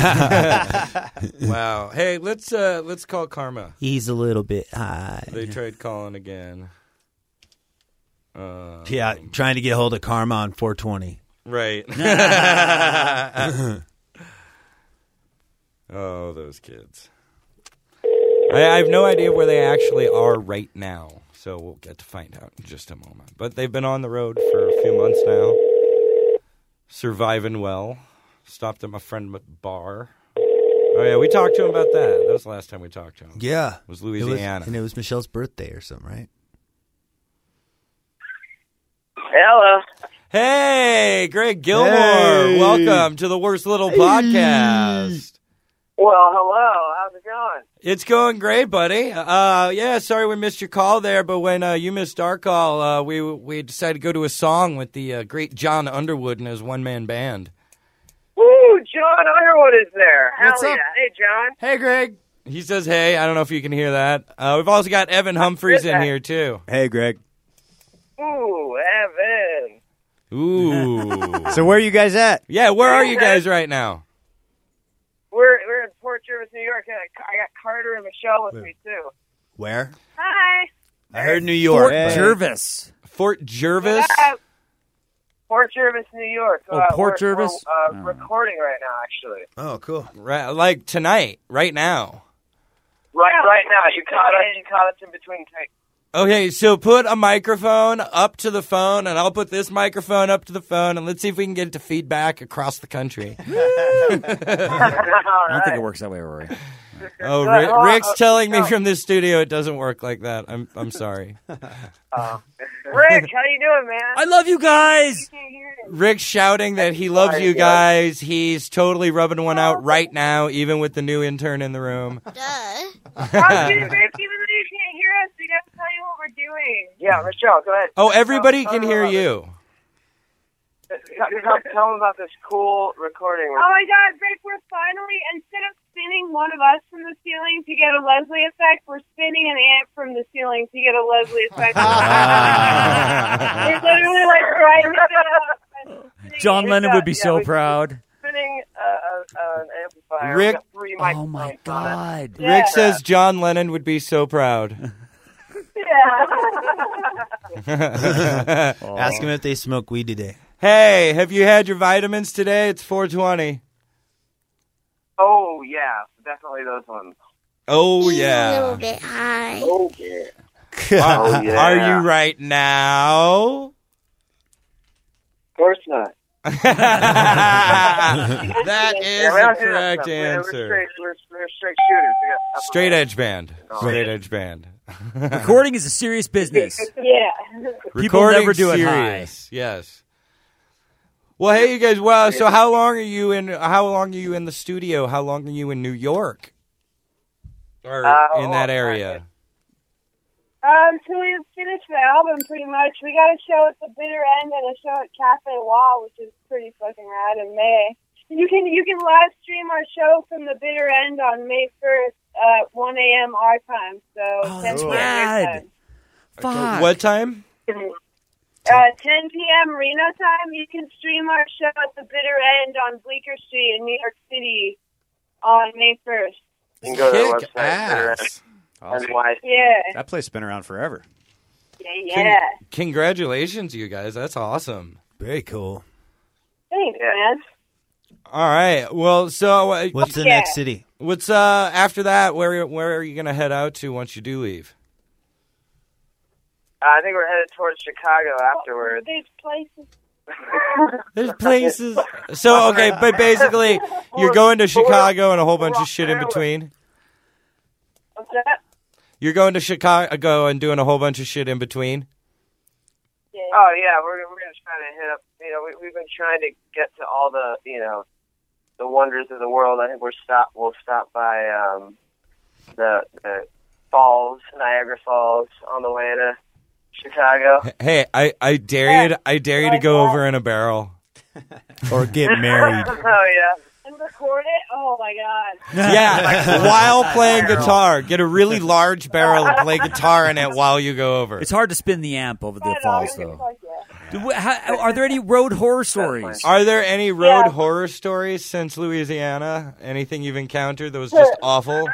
Wow. Hey, let's uh, let's call Karma. He's a little bit high. They tried calling again. Uh, Yeah, trying to get hold of Karma on four twenty. Right. Oh, those kids. I, I have no idea where they actually are right now, so we'll get to find out in just a moment. But they've been on the road for a few months now, surviving well. Stopped at my friend's bar. Oh, yeah, we talked to him about that. That was the last time we talked to him. Yeah. It was Louisiana. It was, and it was Michelle's birthday or something, right? Hello. Hey, Greg Gilmore. Hey. Welcome to the Worst Little Podcast. Well, hello. How's it going? It's going great, buddy. Uh, yeah, sorry we missed your call there, but when uh, you missed our call, uh, we we decided to go to a song with the uh, great John Underwood and his one-man band. Woo, John Underwood is there. What's Hell up? yeah. Hey, John. Hey, Greg. He says, hey. I don't know if you can hear that. Uh, we've also got Evan Humphreys in here, too. Hey, Greg. Ooh, Evan. Ooh. So where are you guys at? Yeah, where are you guys right now? We're we're in Port Jervis, New York. And I got Carter and Michelle with me, too. Where? Hi. I heard New York. Fort but- Jervis. Fort Jervis? Yeah. Port Jervis, New York. Oh, uh, Port we're, Jervis? We're, uh, recording right now, actually. Oh, cool. Right, like tonight, right now. Right, right now. You caught us. You caught us in between takes. Okay, so put a microphone up to the phone, and I'll put this microphone up to the phone, and let's see if we can get it to feedback across the country. I don't think it works that way, Rory. Oh, Rick, Rick's telling me from this studio it doesn't work like that. I'm I'm sorry. Uh, Rick, how you doing, man? I love you guys. Rick's shouting that he loves you guys. He's totally rubbing one out right now, even with the new intern in the room. Duh. Rick, even though you can't hear us, we got to tell you what we're doing. Yeah, Michelle, go ahead. Oh, everybody Tell- can tell hear them you. about this- Tell, tell them about this cool recording. Oh my God, Rick, we're finally, instead of spinning one of us from the ceiling to get a Leslie effect, we're spinning an ant from the ceiling to get a Leslie effect. We're literally like right John Lennon would be Yeah, so we- proud. Spinning uh, uh, an amplifier. Rick- We got three microphones Oh my on it. God. Yeah. Rick says John Lennon would be so proud. Ask him if they smoke weed today. Hey, have you had your vitamins today? It's four twenty. Oh, yeah, definitely those ones. Oh, A yeah. little bit high. Oh, yeah. Are, Oh, yeah. are you right now? Of course not. That is Yeah, we the don't do that correct stuff. We're- We're answer. straight, we're, we're straight shooters. We got stuff Straight on edge band. Oh. Straight edge band. Recording is a serious business. Yeah. People Recording never do it serious. Yes. Well, hey, you guys. Well, so how long are you in? How long are you in the studio? How long are you in New York, or Uh, in that well, area? Um, so we finished the album pretty much. We got a show at the Bitter End and a show at Cafe Wall, which is pretty fucking rad in May. You can you can live stream our show from the Bitter End on May first at one a.m. our time. So Oh, ten that's p.m. rad. your time. Fuck. What time? Uh, ten p.m. Reno time. You can stream our show at the Bitter End on Bleecker Street in New York City on May first. You can go to their Kick website. ass. Awesome. And why? Yeah. That place has been around forever. Yeah, yeah. Congratulations, you guys. That's awesome. Very cool. Thanks, man. All right. Well, so uh, What's the Yeah. next city? what's uh after that? Where where are you gonna head out to once you do leave? Uh, I think we're headed towards Chicago afterwards. There's places. There's places. So okay, but basically, you're going to Chicago and a whole bunch of shit in between. What's that? You're going to Chicago and doing a whole bunch of shit in between. Yeah. Oh yeah, we're we're gonna try to hit up. You know, we, we've been trying to get to all the you know the wonders of the world. I think we're stop. We'll stop by um, the the falls, Niagara Falls, on the way to Chicago. Hey, I, I dare you to, I dare you to go over in a barrel. Or get married. Oh yeah. And record it? Oh my god. Yeah, while playing guitar. Get a really large barrel and play guitar in it while you go over. It's hard to spin the amp over the Right falls, on. though. Fuck yeah. Do we- how- are there any road horror stories? Are there any road Yeah. horror stories since Louisiana? Anything you've encountered that was just awful?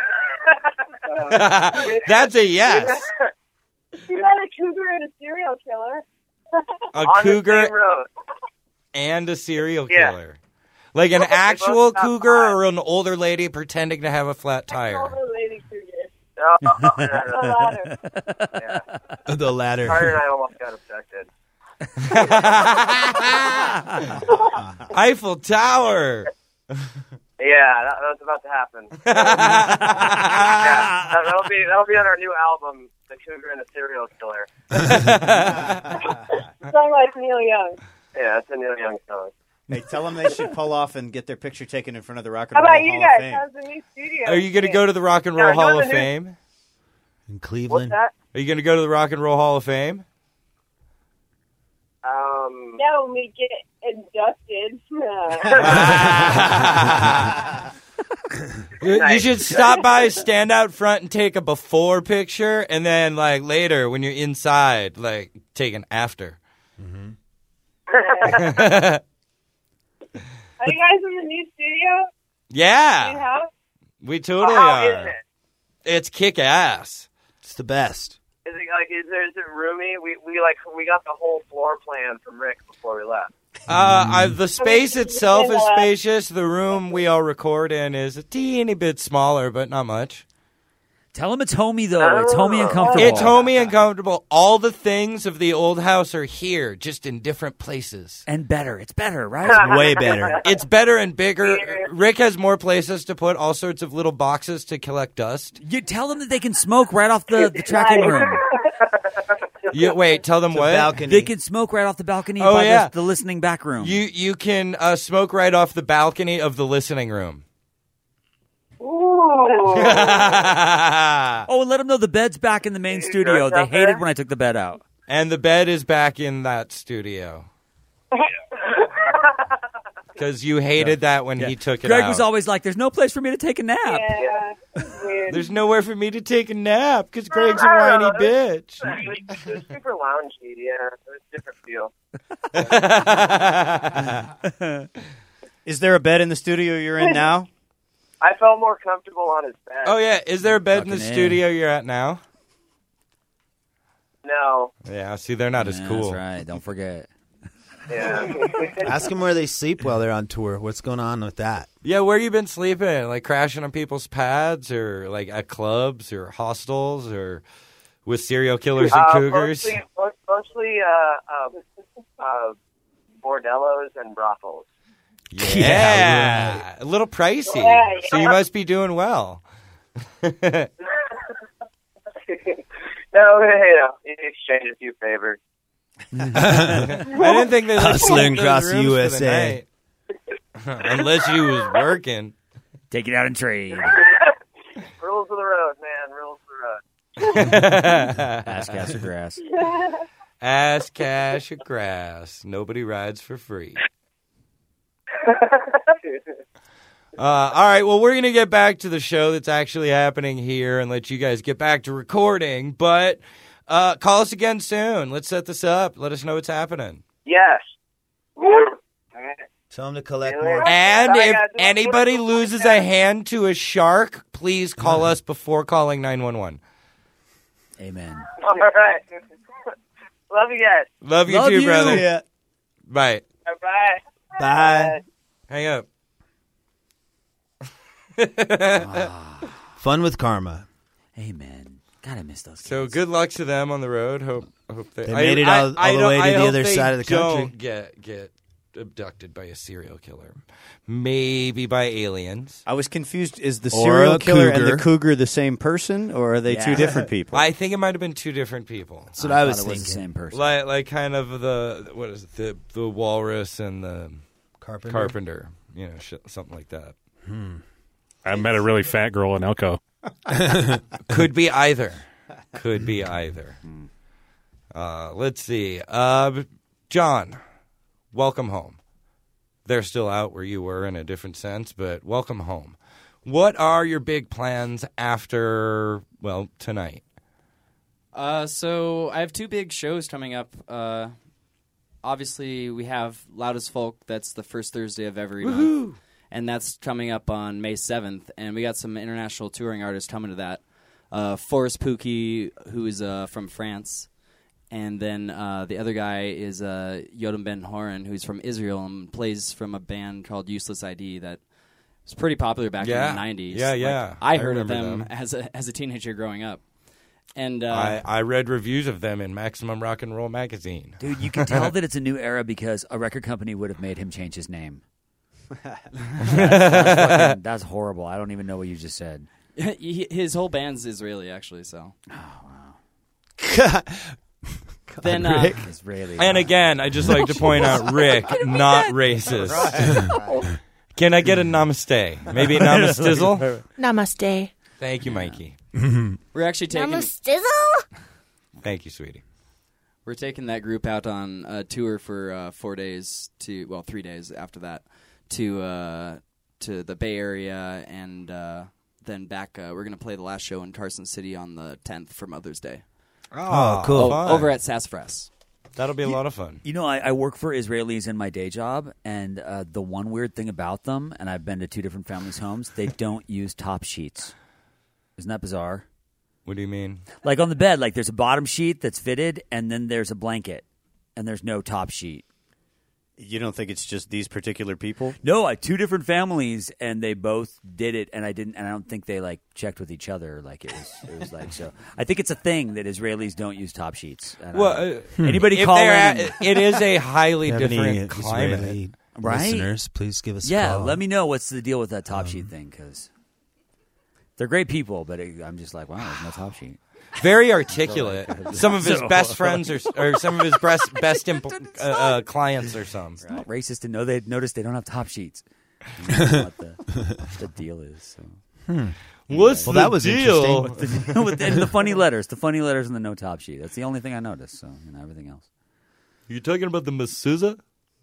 That's a yes. You got a cougar and a serial killer. A On the same cougar road. and a serial Yeah. killer. Like an Well, they both actual stopped cougar by. or an older lady pretending to have a flat tire? Older lady cougar. Oh, no, no, The no. latter. Yeah. The ladder. Carter and I almost got abducted. Eiffel Tower. Yeah, that, that's about to happen. yeah, that, that'll be that'll be on our new album, The Cougar and the Serial Killer. Song like Neil Young. Yeah, it's a Neil Young song. Hey, tell them they should pull off and get their picture taken in front of the Rock and How Roll about you Hall guys? of Fame. How's the new studio? Are you going to go to the Rock and Roll Yeah, Hall no, of the new- Fame? In Cleveland? What's that? Are you going to go to the Rock and Roll Hall of Fame? Um, Yeah, when we get inducted. You, you should stop by, stand out front, and take a before picture, and then like later when you're inside, like take an after. Are you guys in the new studio? New Yeah, house? we totally How is are. it? It's kick ass. It's the best. Is it like is there is it roomy? We we like we got the whole floor plan from Rick before we left. Uh, I, the space itself is spacious. The room we all record in is a teeny bit smaller, but not much. Tell him it's homey, though. It's homey and comfortable. It's homey and comfortable. All the things of the old house are here, just in different places. And better. It's better, right? Way better. It's better and bigger. Rick has more places to put all sorts of little boxes to collect dust. You tell them that they can smoke right off the, the tracking room. You, wait, tell them The what? balcony. They can smoke right off the balcony Oh, by yeah. the, the listening back room. You you can uh, smoke right off the balcony of the listening room. Ooh. Oh, and let them know the bed's back in the main studio. They hated when I took the bed out. And the bed is back in that studio. Because you hated that when he took it Greg out. was always like, there's no place for me to take a nap. Yeah. Weird. There's nowhere for me to take a nap because Greg's a whiny bitch. It's super loungy, yeah. It's a different feel. Is there a bed in the studio you're in now? I felt more comfortable on his bed. Oh, yeah. Is there a bed in the Fucking A. studio you're at now? No. Yeah, see, they're not as Yeah, cool. That's right. Don't forget. Yeah. Ask them where they sleep while they're on tour. What's going on with that? Yeah, where you been sleeping? Like crashing on people's pads or like at clubs or hostels or with serial killers and Uh, cougars? Mostly, mostly uh, uh, uh, bordellos and brothels. Yeah, Yeah, a little pricey. Yeah, So you must be doing well. No, you know, you exchange a few favors. I didn't think they let you Hustling in those across the rooms U for S A. night. Unless you was working. Take it out and trade. Rules of the road, man. Rules of the road. Ass, gas, or grass. Ass, cash, or grass. Nobody rides for free. Uh, all right, well, we're going to get back to the show that's actually happening here and let you guys get back to recording. But uh, call us again soon. Let's set this up. Let us know what's happening. Yes. Tell them to collect more. And Sorry, if guys. anybody loses a hand to a shark, please call us before calling nine one one. Amen. All right. Love you guys. Love you Love too, you. brother. Yeah. Bye. Bye. Bye. Hang up. Fun with karma. Amen. God, I miss those kids. So good luck to them on the road. Hope hope they, They made it all- all the don't- way to I the hope other they side of the country. Don't get get abducted by a serial killer. Maybe by aliens. I was confused. Is the Or serial a killer and cougar. the cougar the same person, or are they two Yeah. different people? I think it might have been two different people. That's what I, thought was it was thinking. the same person. Like like kind of the what is it, the the walrus and the Carpenter. carpenter. You know, sh- something like that. I met a really fat girl in Elko. Could be either. Could be either. Uh, let's see. Uh, John, welcome home. They're still out where you were in a different sense, but welcome home. What are your big plans after, well, tonight? Uh, so I have two big shows coming up. Uh, obviously, we have Loud as Folk. That's the first Thursday of every month. And that's coming up on May seventh. And we got some international touring artists coming to that. Uh, Forrest Pookie, who is uh, from France. And then uh, the other guy is uh, Yodam Ben Horan, who's from Israel and plays from a band called Useless I D that was pretty popular back Yeah. in the nineties. Yeah, Like, yeah. I I heard of remember them, them. as a as a teenager growing up. And uh, I, I read reviews of them in Maximum Rock and Roll magazine. Dude, you can tell that it's a new era because a record company would have made him change his name. that's, fucking, that's horrible. I don't even know what you just said. He- His whole band's Israeli, actually. So. Then, uh, Rick. Israeli. And again, I just like to point out, Rick, not racist. Can I get a namaste? Maybe a namastizzle? Namaste. Thank you, Mikey. We're actually taking. Namastizzle? Thank you, sweetie. We're taking that group out on a tour for uh, four days to well, three days after that to uh, to the Bay Area, and uh, then back. Uh, we're gonna play the last show in Carson City on the tenth for Mother's Day. Oh, cool. O- over at Sassafras. That'll be a lot of fun. You know, I, I work for Israelis in my day job, and uh, the one weird thing about them, and I've been to two different families' homes, they don't use top sheets. Isn't that bizarre? What do you mean? Like on the bed, like there's a bottom sheet that's fitted, and then there's a blanket, and there's no top sheet. You don't think it's just these particular people? No, I two different families, and they both did it, and I didn't, and I don't think they like checked with each other. Like it was, it was like so. I think it's a thing that Israelis don't use top sheets. And Well, I- uh, anybody if call in? they're and- at- it is a highly If you have any different climate. Israeli Right? listeners, please give us a yeah, call. let me know what's the deal with that top sheet thing, because they're great people, but it, I'm just like, wow, there's no top sheet. Very articulate. Some of his So- best friends are, or some of his best best impl- uh, uh, clients or some. It's not racist to know they notice they don't have top sheets. You know what the, what the deal is. So. Hmm. What's Well, the that was deal? What's the deal with the, and the funny letters, the funny letters and the no top sheet. That's the only thing I noticed. So you know everything else. You talking about the mezuzah?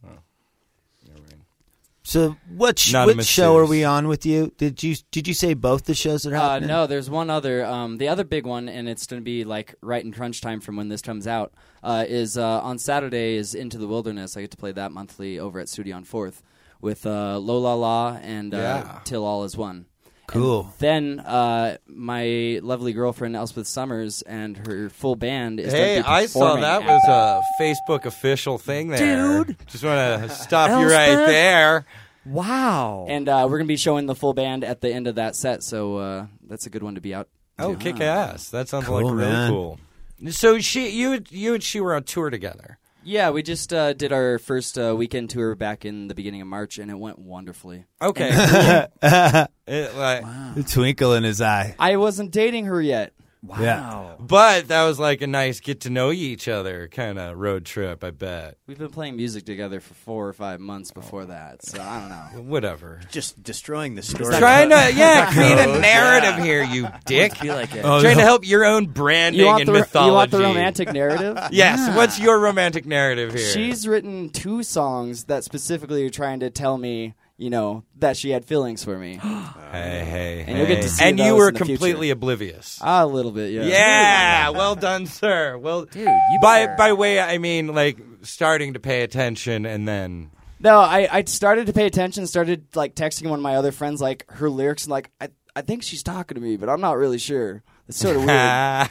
So what sh- Not a which masseuse. show are we on with you? Did you did you say both the shows that are Uh, happening? no, there's one other. Um, the other big one, and it's going to be like right in crunch time from when this comes out. Uh, is uh, on Saturday is Into the Wilderness. I get to play that monthly over at Studio on Fourth with uh, Lola La and uh, Yeah. Till All Is One. Cool. And then uh, my lovely girlfriend Elspeth Summers and her full band is. Hey, gonna be I saw performing that at was a Facebook official thing there. Dude. Just want to stop you right Elspeth? there. Wow. And uh, we're going to be showing the full band at the end of that set, so uh, that's a good one to be out. Oh, to. kick ass. That sounds Cool, like really man. cool. So she, you, you and she were on tour together. Yeah, we just uh, did our first uh, weekend tour back in the beginning of March, and it went wonderfully. Okay. And- It, like, The twinkle in his eye. I wasn't dating her yet. Wow. Yeah. But that was like a nice get to know each other kind of road trip, I bet. We've been playing music together for four or five months before that, so I don't know. Whatever. Just destroying the story. Trying to, yeah, create a Code. narrative Yeah. here, you dick. Feel like a- Oh, Trying no. to help your own branding You want, and the, mythology. you want the romantic narrative? Yes. Yeah. What's your romantic narrative here? She's written two songs that specifically are trying to tell me, you know, that she had feelings for me. Hey, hey, And you'll get hey. to see And you those were in the future. completely oblivious. Ah, a little bit, yeah. Yeah, well done, sir. Well, Dude, you by better- by way, I mean like starting to pay attention and then. No, I, I started to pay attention, started like texting one of my other friends like her lyrics, and like I I think she's talking to me, but I'm not really sure. It's sort of weird.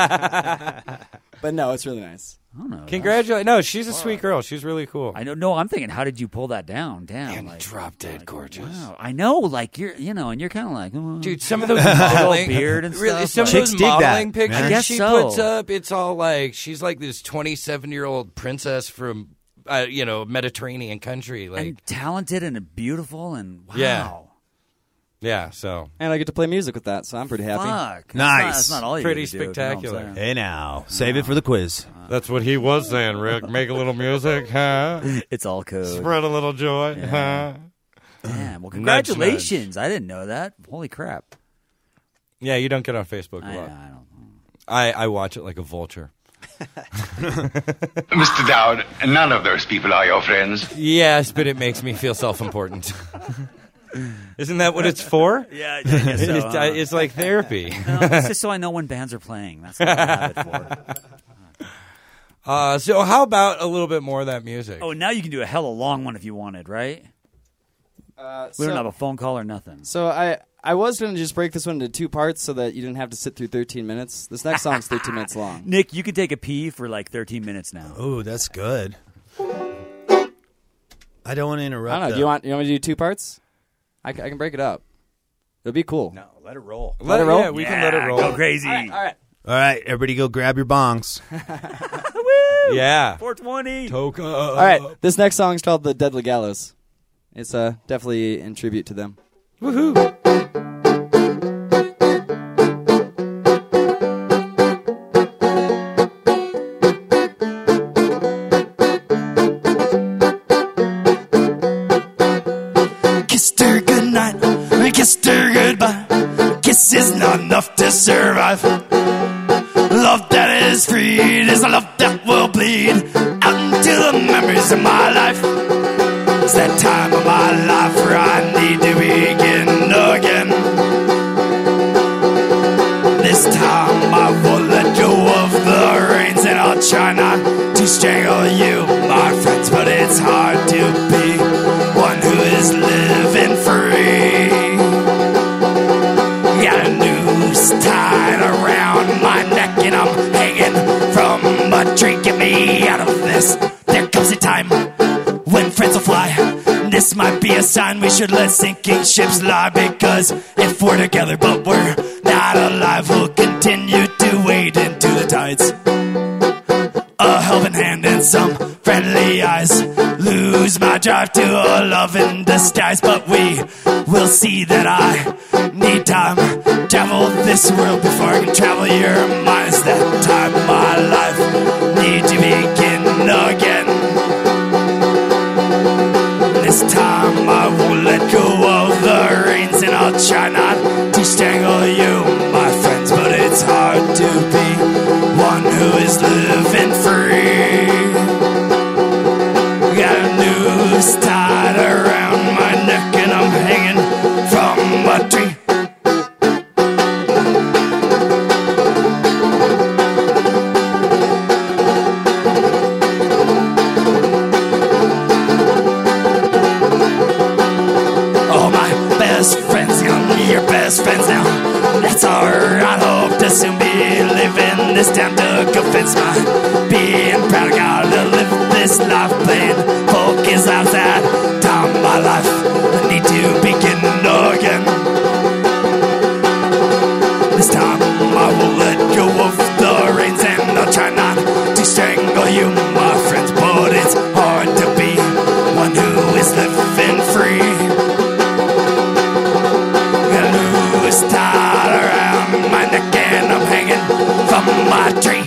But no, it's really nice. I don't know. Congratulations! No, she's a sweet girl. She's really cool. I know. No, I'm thinking, how did you pull that down? Damn, And like, drop dead gorgeous. wow. I know, like you're, you know, and you're kind of like, oh, Dude, some of those little modeling beard and really, stuff. some like- of those Chicks dig that, modeling man. pictures I guess she so. puts up, it's all like she's like this twenty-seven-year-old princess from, uh, you know, Mediterranean country. Like, and talented and beautiful and wow. Yeah. yeah, so And I get to play music with that, so I'm pretty happy. Fuck. That's Nice. Not, that's not all you Pretty get to do, you know what I'm spectacular. saying? Hey now, save it for the quiz. that's what he was saying. Rick, make a little music, huh? It's all code. Spread a little joy, Yeah. huh? Damn. Well, Nudge, congratulations. I didn't know that. Holy crap. Yeah, you don't get on Facebook a I, lot. I don't. I, I watch it like a vulture. Mister Dowd, none of those people are your friends. Yes, but it makes me feel self-important. Isn't that what it's for? Yeah, I guess so, it's, huh? uh, it's like therapy. No, it's just so I know when bands are playing. That's what I have it for. Uh, so how about a little bit more of that music? Oh, now you can do a hella long one if you wanted, right? Uh, We so, don't have a phone call or nothing. So I I was going to just break this one into two parts so that you didn't have to sit through thirteen minutes. This next song's thirteen minutes long. Nick, you can take a pee for like thirteen minutes now. Oh, that's good. I don't want to interrupt. I don't know. Do though. you want you want me to do two parts? I, c- I can break it up. It'll be cool. No, let it roll. Let it roll? Yeah, we can let it roll. Go crazy. All right. All right. All right, everybody, go grab your bongs. Yeah. four twenty. Toka. All right. This next song is called "The Deadly Gallows," it's uh, definitely in tribute to them. Woohoo! Kissed her goodnight, I kissed her goodbye. Kiss is not enough to survive. Love that is freed is a love that will bleed out into the memories of my life. It's that time of my life where I need to begin again. This time I won't let go of the reins, and I'll try not to strangle you, my friends, but it's hard to be one who is living free. Got a noose tied around my neck, and I'm hanging from a tree. Get me out of this. There comes a time when friends will fly. This might be a sign we should let sinking ships lie, because if we're together but we're not alive, we'll continue to wade into the tides. A helping hand and some friendly eyes. Lose my drive to a love in disguise, but we will see that I need time. Travel this world before I can travel your mind. It's that time of my life. Need to begin again. This time I won't let go of the reins, and I'll try not to strangle you, my friends, but it's hard to be one who is living free. Got a noose tied around my neck, and I'm hanging from a tree. Oh, my best friends, gonna be your best friends now. That's alright, I hope to soon be living this time to convince my being proud of God to live this life playing folk is out that time of my life. I need to begin again. This time I will let go of the reins, and I'll try not to strangle you, my friends, but it's hard to be one who is living free. Got a noose tied around my neck, and I'm hanging from my tree.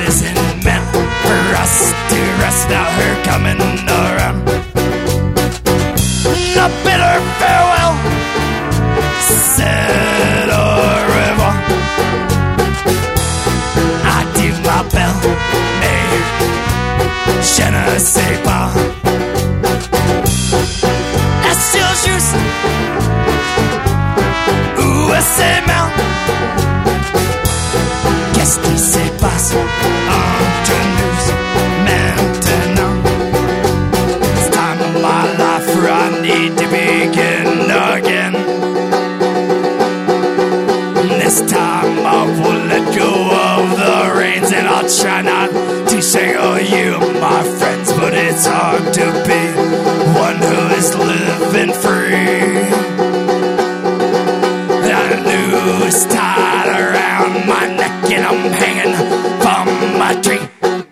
isn't meant for us to rest. Now her coming around. A bitter farewell, said au revoir. I do my bell, mais je ne sais pas. Est-ce juste où est ses mains? Qu'est-ce qui se passe entre nous maintenant? It's time of my life where I need to begin again. This time I will let go of the reins, and I'll try not to say, oh, you are my friends, but it's hard to be one who is living free. A noose tied around my neck, and I'm hanging from my tree.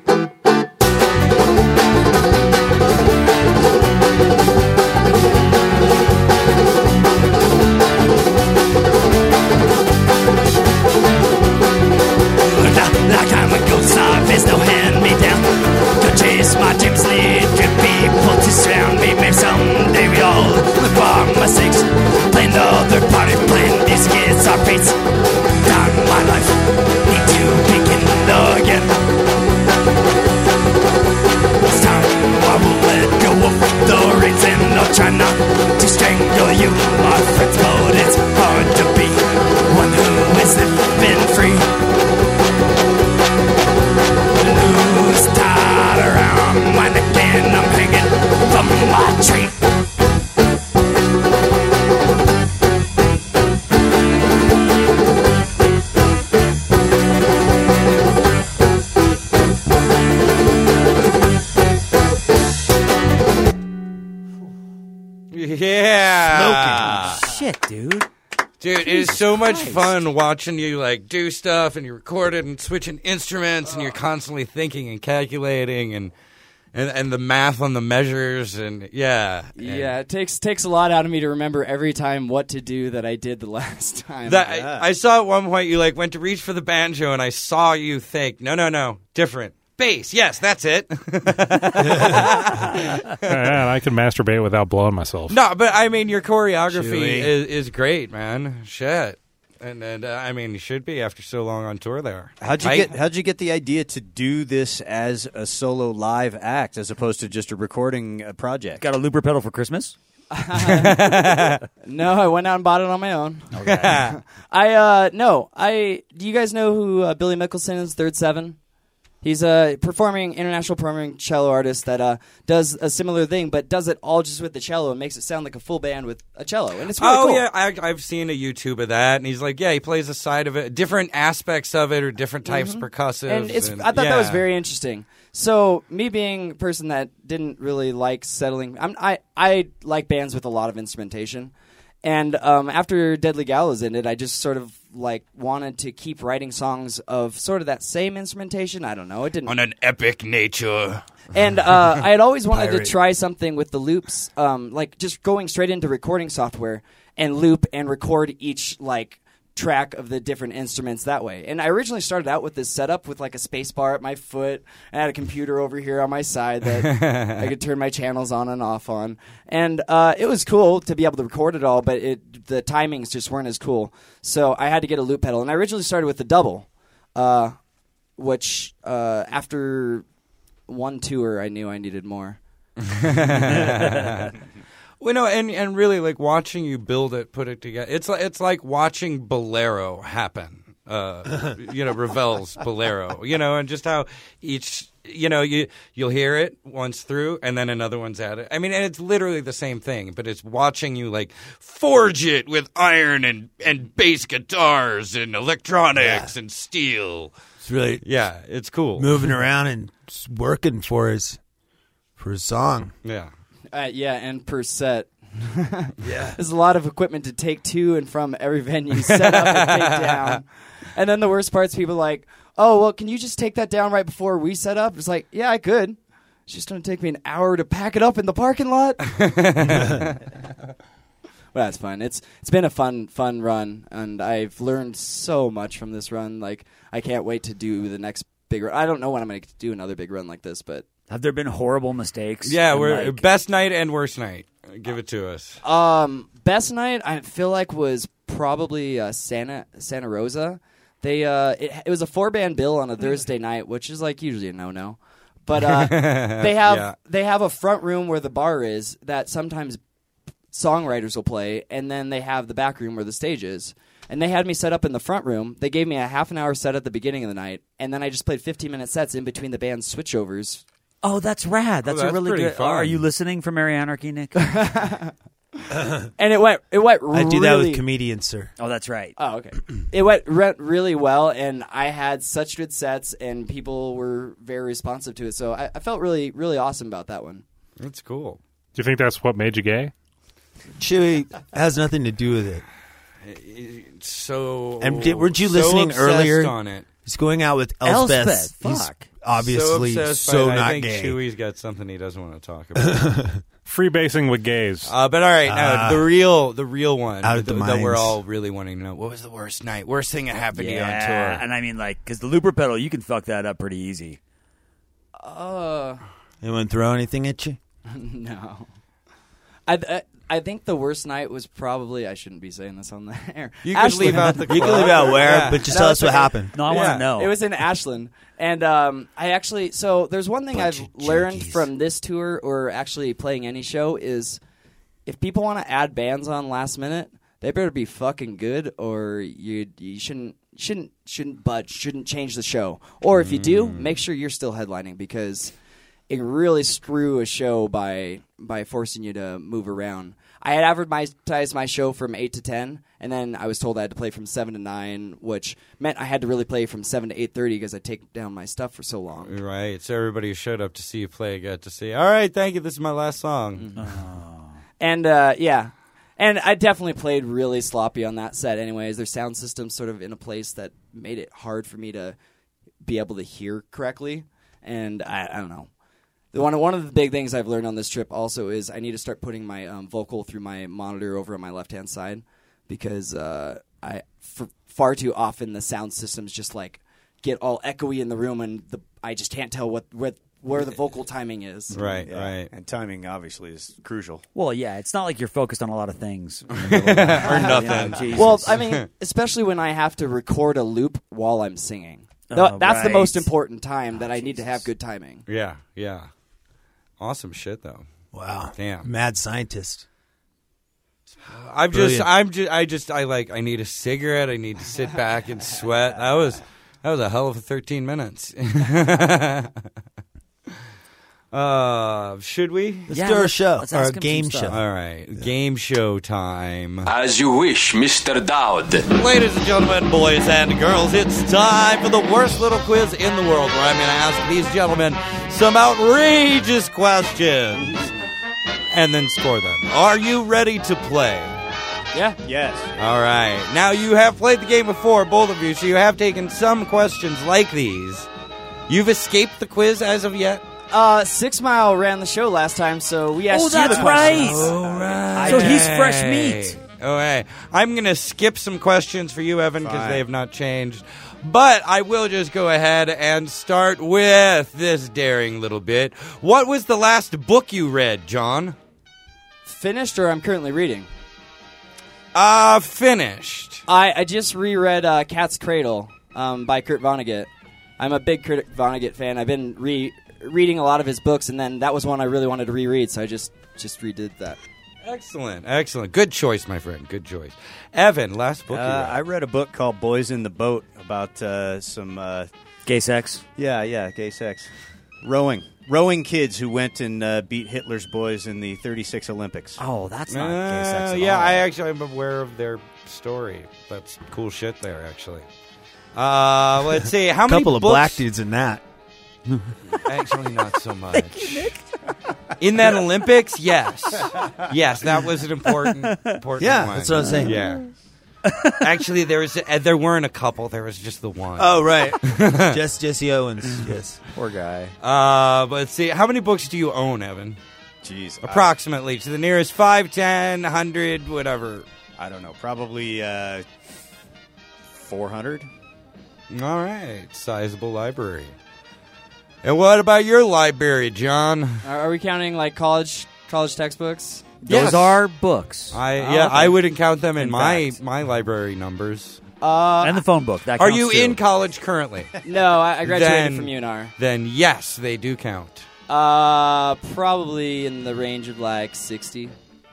Like I'm a ghost, there's no hand me down. Go chase my dreams, lead good people to surround me. Maybe someday we all live for my sakes. Play another party, playing these kids our fates. Down my life, need to begin again. This time I will let go of the reins, and I'll try not to strangle you, my friends. But it's hard to be one who is living free. Noose tied around my neck, and I'm hanging from my tree. Yeah. Shit, dude. Dude, it is so much fun watching you like do stuff, and you record it and switching instruments, and you're constantly thinking and calculating and and, and the math on the measures, and yeah. And Yeah, it takes takes a lot out of me to remember every time what to do that I did the last time. That, I, I saw at one point you like went to reach for the banjo, and I saw you think, no, no, no, different. Bass, yes, that's it. Man, I can masturbate without blowing myself. No, but I mean, your choreography Chewy. is, is great, man. Shit. And, and uh, I mean, you should be after so long on tour there. How'd you Right? get How'd you get the idea to do this as a solo live act as opposed to just a recording uh, project? Got a looper pedal for Christmas? No, I went out and bought it on my own. Okay. I uh no, I do you guys know who uh, Billy Mickelson is? Third Seven. He's a performing international performing cello artist that uh, does a similar thing, but does it all just with the cello and makes it sound like a full band with a cello, and it's really oh cool. yeah, I, I've seen a YouTube of that, and he's like, yeah, he plays a side of it, different aspects of it, or different types Mhm. of percussive. And it's, and- I thought that was yeah. very interesting. So me being a person that didn't really like settling, I'm, I I like bands with a lot of instrumentation, and um, after Deadly Gallows ended, I just sort of like wanted to keep writing songs of sort of that same instrumentation. I don't know, it didn't on an epic nature. And uh, I had always wanted Pirate. to try something with the loops, um, like just going straight into recording software and loop and record each like track of the different instruments that way. And I originally started out with this setup with like a space bar at my foot. I had a computer over here on my side that I could turn my channels on and off on. And uh, it was cool to be able to record it all, but it, the timings just weren't as cool. So I had to get a loop pedal. And I originally started with the double, uh, which uh, after one tour I knew I needed more. Well, no, and and really like watching you build it, put it together. It's like it's like watching Bolero happen. Uh, you know, Ravel's Bolero. You know, and just how each you know you you'll hear it once through, and then another one's at it. I mean, and it's literally the same thing, but it's watching you like forge it with iron and and bass guitars and electronics and steel. It's really yeah, it's cool. Moving around and just working for his for his song. Yeah. Uh, yeah, and per set. Yeah. There's a lot of equipment to take to and from every venue, set up and take down. And then the worst part's people are like, oh, well, can you just take that down right before we set up? It's like, yeah, I could. It's just going to take me an hour to pack it up in the parking lot. Well, that's fun. It's It's been a fun, fun run, and I've learned so much from this run. Like, I can't wait to do the next big run. I don't know when I'm going to do another big run like this, but have there been horrible mistakes? Yeah, And, we're like- best night and worst night. Give it to us. Um, best night I feel like was probably uh, Santa Santa Rosa. They uh, it, it was a four band bill on a Thursday night, which is like usually a no no. But uh, they have Yeah. they have a front room where the bar is that sometimes songwriters will play, and then they have the back room where the stage is. And they had me set up in the front room. They gave me a half an hour set at the beginning of the night, and then I just played fifteen minute sets in between the band's switchovers. Oh, that's rad. That's, Oh, that's a really pretty good. fun. Are you listening for Merry Anarchy, Nick? And it went it went I do that really- with comedians, sir. Oh, that's right. Oh, okay. It went, went really well, and I had such good sets, and people were very responsive to it. So I, I felt really, really awesome about that one. That's cool. Do you think that's what made you gay? Chewy has nothing to do with it. So And did, weren't you so listening obsessed earlier? on it. He's going out with Elspeth. Elspeth, He's fuck. obviously so, so, obsessed by it. not I think gay. Chewy's got something he doesn't want to talk about. Freebasing with gays. Uh, but all right, now Uh, the real, the real one out of th- the that we're mines. all really wanting to know. What was the worst night? Worst thing that happened to you on Yeah, tour? and I mean, like, because the looper pedal, you can fuck that up pretty easy. Uh, Anyone throw anything at you? no. I, I I think the worst night was probably, I shouldn't be saying this on the air. You can leave out the You can leave out where, Yeah. but just No, tell us it's what okay. happened. No, I want Yeah. to know. It was in Ashland, and um, I actually so there's one thing Bunch I've of learned junkies. from this tour or actually playing any show is if people want to add bands on last minute, they better be fucking good, or you you shouldn't shouldn't shouldn't budge, shouldn't change the show, or if you do, make sure you're still headlining because it can really screw a show by by forcing you to move around. I had advertised my show from eight to ten, and then I was told I had to play from seven to nine, which meant I had to really play from seven to eight thirty because I take down my stuff for so long. Right. So everybody who showed up to see you play got to see. All right, thank you. This is my last song. And uh, yeah, and I definitely played really sloppy on that set. Anyways, their sound system's sort of in a place that made it hard for me to be able to hear correctly, and I, I don't know. The one one of the big things I've learned on this trip also is I need to start putting my um, vocal through my monitor over on my left hand side because uh, I for far too often the sound systems just like get all echoey in the room and the I just can't tell what where, where the vocal timing is. Right, Yeah. right. And timing obviously is crucial. Well, yeah, it's not like you're focused on a lot of things. Or nothing. Jesus. Well, I mean, especially when I have to record a loop while I'm singing. Th- Oh, That's the right. most important time that I need to have good timing. Yeah, yeah. Awesome shit, though. Wow. Damn. Mad scientist. I'm just, Brilliant. I'm just, I just, I like, I need a cigarette. I need to sit back and sweat. That was, that was a hell of a thirteen minutes. uh, should we? Let's do our show. let's Or ask a him some game stuff. show. All right, game show time. As you wish, Mister Dowd. Ladies and gentlemen, boys and girls, it's time for the worst little quiz in the world where I'm going to ask these gentlemen some outrageous questions and then score them. Are you ready to play? Yeah. Yes. All right. Now, you have played the game before, both of you, so you have taken some questions like these. You've escaped the quiz as of yet? Uh, Six Mile ran the show last time, so we asked Oh, you that's the questions. right. All right. So he's fresh meat. All right. I'm going to skip some questions for you, Evan, because Fine. they have not changed. But I will just go ahead and start with this daring little bit. What was the last book you read, John? Finished, or I'm currently reading? Uh, finished. I, I just reread uh, Cat's Cradle um, by Kurt Vonnegut. I'm a big Kurt Vonnegut fan. I've been re- reading a lot of his books, and then that was one I really wanted to reread, so I just, just redid that. Excellent, excellent. Good choice, my friend. Good choice. Evan, last book Uh, you read. I read a book called Boys in the Boat about uh, some uh, Gay sex. yeah, yeah, gay sex, rowing, rowing kids who went and uh, beat Hitler's boys in the thirty-six Olympics. Oh, that's not Uh, gay sex at yeah, all. I actually am aware of their story. That's cool shit there, actually. Uh, let's see. How A many couple of books? black dudes in that. Actually, not so much. In that Olympics, yes, yes, that was an important, important. Yeah, one. that's what I was saying. Yeah. Actually, there was uh, there weren't a couple. There was just the one. Oh, right. Just Jesse Owens. Yes. Poor guy. Uh, but let's see. How many books do you own, Evan? Jeez, Approximately to the nearest five, ten, hundred, whatever. I, I don't know. Probably uh, four hundred. All right, sizable library. And what about your library, John? Are, are we counting like college college textbooks? Those Yes. are books. I Oh, yeah, okay. I wouldn't count them in, In my fact. my library numbers. Uh, and the phone book. That Are counts you too. in college currently? no, I, I graduated Then- from U N R. Then yes, they do count. Uh, probably in the range of like sixty.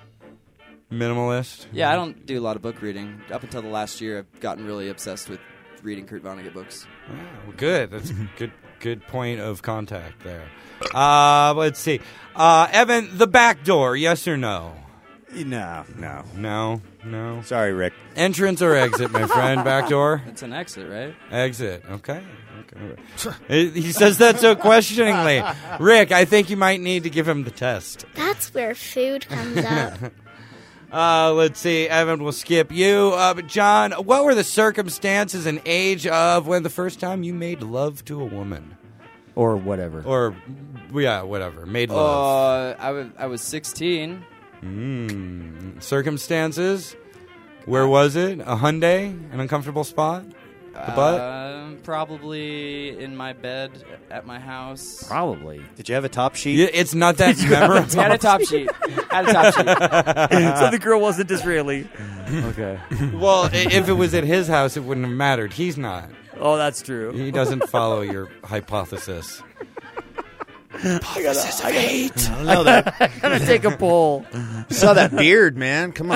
Minimalist. Yeah, I don't do a lot of book reading. Up until the last year, I've gotten really obsessed with reading Kurt Vonnegut books. Oh, good. That's a good good point of contact there. Uh, let's see. Uh, Evan, the back door, yes or no? No, no. No, no. Sorry, Rick. Entrance or exit, my friend? Back door? It's an exit, right? Exit. Okay. Okay. He says that so questioningly. Rick, I think you might need to give him the test. That's where food comes up. Uh, let's see. Evan, we'll skip you. Uh, but John, what were the circumstances and age of when the first time you made love to a woman? Or whatever. Or, yeah, whatever. Made love. Uh, I was I was sixteen. Mm. Circumstances? Where was it? A Hyundai? An uncomfortable spot? The butt? Um, probably in my bed at my house. Probably. Did you have a top sheet? Yeah, it's not that memorable. Had a top sheet. Had a top sheet. So the girl wasn't Israeli. Okay. Well, i- if it was at his house, it wouldn't have mattered. He's not. Oh, that's true. He doesn't follow your hypothesis. Hypothesis of hate. I don't know that. I'm gonna take a poll. You saw that beard, man. Come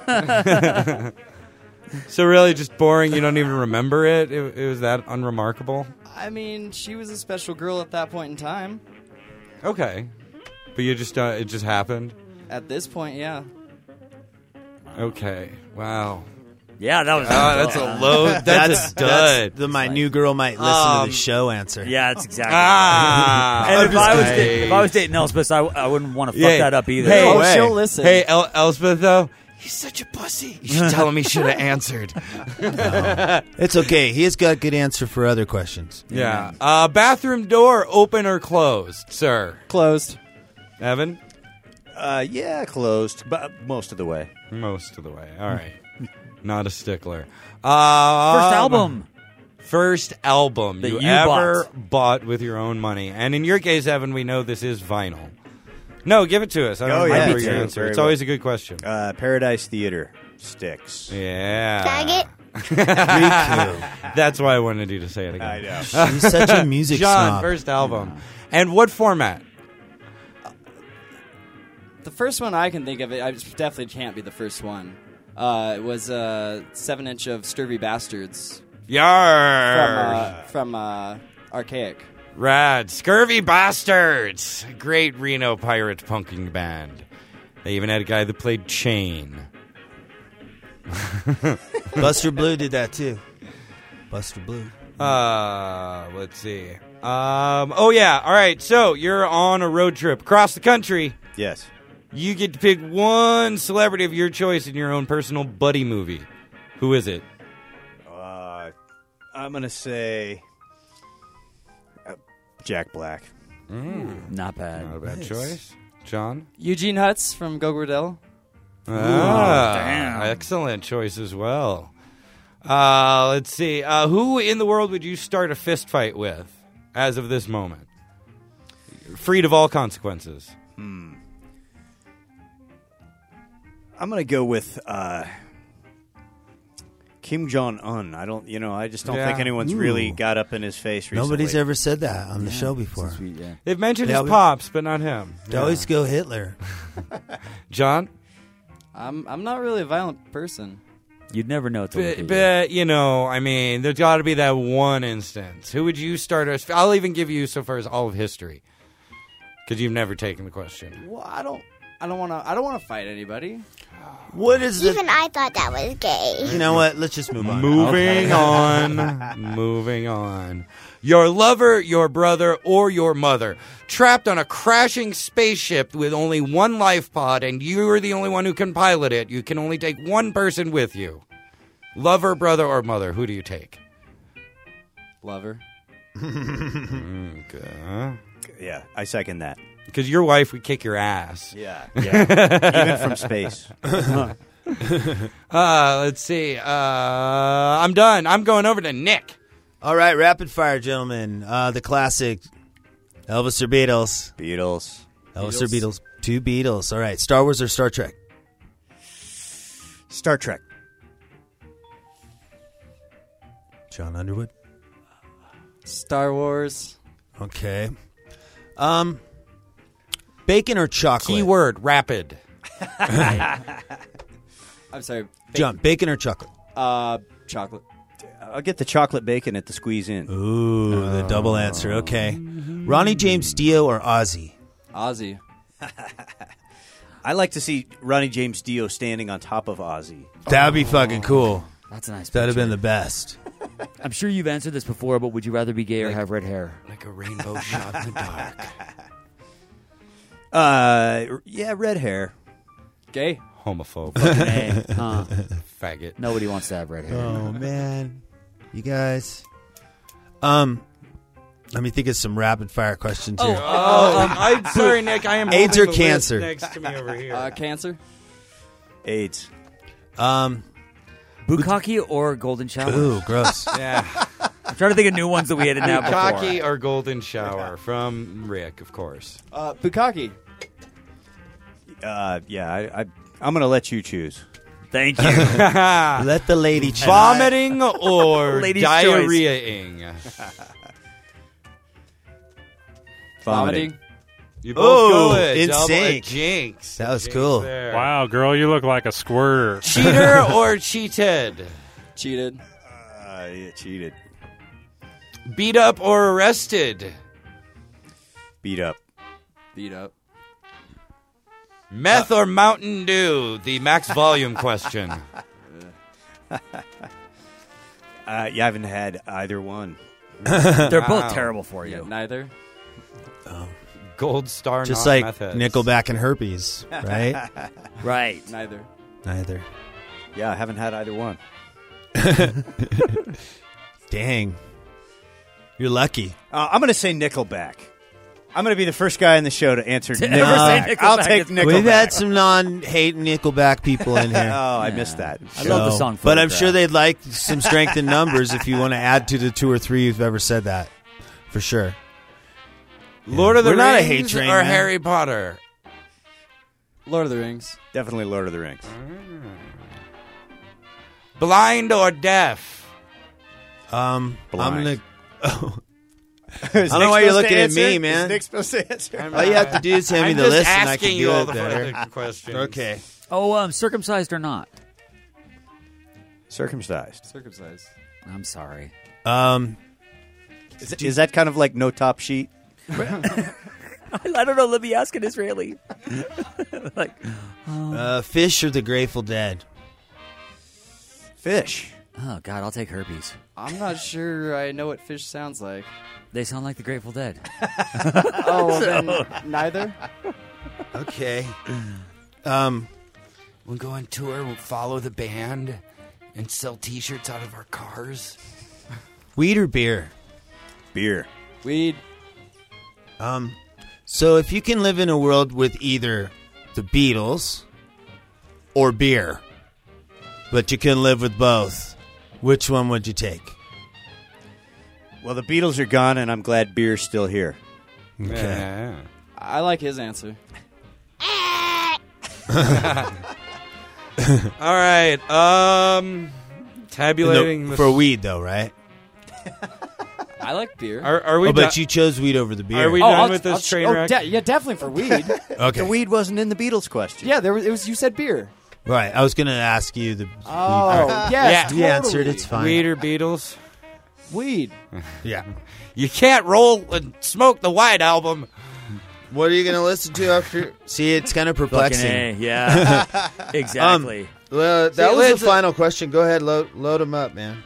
on. So really just boring. You don't even remember it? It, it was that unremarkable? I mean, she was a special girl at that point in time. Okay. But you just, uh, it just happened? At this point, yeah. Okay. Wow. Yeah, that was. Oh, that's a low. That's, That's a dud. that's the my new girl might listen Um, to the show answer. Yeah, that's exactly. Ah. And if I was Okay. da- if I was dating Elspeth, I, w- I wouldn't want to fuck Yeah. that up either. Hey, Oh, hey. she'll listen. Hey, El- Elspeth, though. He's such a pussy. You should tell him he should have answered. It's okay. He has got good answer for other questions. Yeah. Uh, bathroom door open or closed, sir? Closed. Evan? Uh, yeah, closed, but most of the way. Most of the way. All right. Not a stickler. Uh, First album. First album That you, you ever bought. with your own money. And in your case, Evan, we know this is vinyl. No, give it to us. I don't Oh, yeah, remember me your too. answer. Very It's well. always a good question. Uh, Paradise Theater sticks. Yeah. Faggot. That's why I wanted you to say it again. I know. He's such a music John, snob. first album. And what format? The first one I can think of, it I just definitely can't be the first one. Uh, it was a seven inch of Sturvy Bastards Yar. from uh, from uh, Archaic. Rad. Scurvy Bastards. Great Reno pirate punking band. They even had a guy that played Chain. Buster Blue did that too. Buster Blue. Uh, let's see. Um, oh yeah. All right. So you're on a road trip across the country. Yes. You get to pick one celebrity of your choice in your own personal buddy movie. Who is it? Uh, I'm going to say uh, Jack Black. Mm. Not bad. Not a bad Nice. choice. John? Eugene Hutz from Go Gordell. Ah, damn. excellent choice as well. Uh, let's see. Uh, who in the world would you start a fist fight with as of this moment? Freed of all consequences. Hmm. I'm going to go with uh, Kim Jong Un. I don't, you know, I just don't Yeah. think anyone's Ooh. really got up in his face recently. Nobody's ever said that on the show before. Sweet, yeah. They've mentioned They his always- pops, but not him. They always go Hitler. John? I'm I'm not really a violent person. You'd never know. Till But, but, you know, I mean, there's got to be that one instance. Who would you start us? I'll even give you so far as all of history. Because you've never taken the question. Well, I don't I don't want to I don't want to fight anybody. What is the? Even I thought that was gay. You know what? Let's just move on. Moving on. Moving on. Your lover, your brother, or your mother trapped on a crashing spaceship with only one life pod, and you're the only one who can pilot it. You can only take one person with you. Lover, brother, or mother. Who do you take? Lover. Okay. Yeah, I second that. Because your wife would kick your ass. Yeah, yeah. Even from space. uh, let's see. Uh, I'm done. I'm going over to Nick. All right, rapid fire, gentlemen. Uh, the classic Elvis or Beatles? Beatles. Elvis or Beatles? Two Beatles. All right. Star Wars or Star Trek? Star Trek. John Underwood? Star Wars. Okay. Um, bacon or chocolate? Keyword, rapid. I'm sorry. John, bacon or chocolate? Uh, chocolate. I'll get the chocolate bacon at the squeeze in. Ooh, the double answer. Okay. Ronnie James Dio or Ozzy? Ozzy. I like to see Ronnie James Dio standing on top of Ozzy. That'd be fucking cool. That's a nice That'd have picture. been the best. I'm sure you've answered this before, but would you rather be gay or have red hair? Like a rainbow shot in the dark. Uh, yeah, red hair. Gay. Homophobe. Fucking A, huh? Faggot. Nobody wants to have red hair. Oh, man. You guys. Um, let me think of some rapid fire questions here. Oh, um, I'm sorry, Nick. I am AIDS holding or the list cancer? next to me over here. Uh, cancer. AIDS. Um, Bukkake or golden shower? Ooh, gross. Yeah. I'm trying to think of new ones that we hadn't had before. Bukkake or golden shower from Rick, of course. Uh, Bukkake. Uh, yeah, I, I, I'm going to let you choose. Thank you. Let the lady choose. Vomiting or Lady's diarrheaing? Vomiting. You both Oh, go it. in Double sync. a jinx. That was Jinx cool. there. Wow, girl, you look like a squirter. Cheater or cheated? Cheated. Uh, yeah, cheated. Beat up or arrested? Beat up. Beat up. Meth or Mountain Dew? The max volume question. Uh, you haven't had either one. They're Wow. both terrible for you. Yeah, neither. Gold star, Just not like meth heads. Nickelback and herpes, right? Right. Neither. Neither. Yeah, I haven't had either one. Dang. You're lucky. Uh, I'm going to say Nickelback. I'm going to be the first guy in the show to answer To Nickelback. ever say Nickelback. I'll take Nickelback. We've had some non-hate Nickelback people in here. Oh, I missed that. I love the song But I'm Photograph. sure they'd like some strength in numbers if you want to add to the two or three who've ever said that. For sure. Lord of the We're Rings not a hate train, or man. Harry Potter? Lord of the Rings. Definitely Lord of the Rings. Blind or deaf? Um, Blind. I'm gonna. Oh. I I don't know why you're looking at me, man. Is Nick supposed to answer? All you have to do is hand me I'm the just list, and I asking can you do all it the better. fucking questions. Okay. Oh, um, circumcised or not? Circumcised. Circumcised. I'm sorry. Um, Is, is that kind of like no top sheet? I don't know. Let me ask an Israeli. like, uh, Fish or the Grateful Dead? Fish. oh God, I'll take herpes. I'm not sure I know what fish sounds like. They sound like the Grateful Dead. Oh, well, then neither. Okay. Um, We'll go on tour. We'll follow the band and sell T-shirts out of our cars. weed or beer? Beer. Weed. Um, so if you can live in a world with either the Beatles or beer, but you can live with both, which one would you take? Well, the Beatles are gone, and I'm glad beer's still here. Okay. Yeah. I like his answer. All right. Um, tabulating No, the- for weed, though, right? I like beer. Are, are we? Oh, but do- you chose weed over the beer. Are we oh, done I'll- with this I'll- train oh, wreck? de- yeah, definitely for weed. Okay. The weed wasn't in the Beatles question. yeah, there was. It was. You said beer. Right. I was going to ask you the. Oh, weed. yes, You answered. totally. It's fine. Weed or Beatles? Weed. Yeah. You can't roll and smoke the White Album. What are you going to listen to after? See, it's kind of Fucking perplexing. A, yeah. exactly. Um, well, that See, was the listen- final question. Go ahead, load, load them up, man.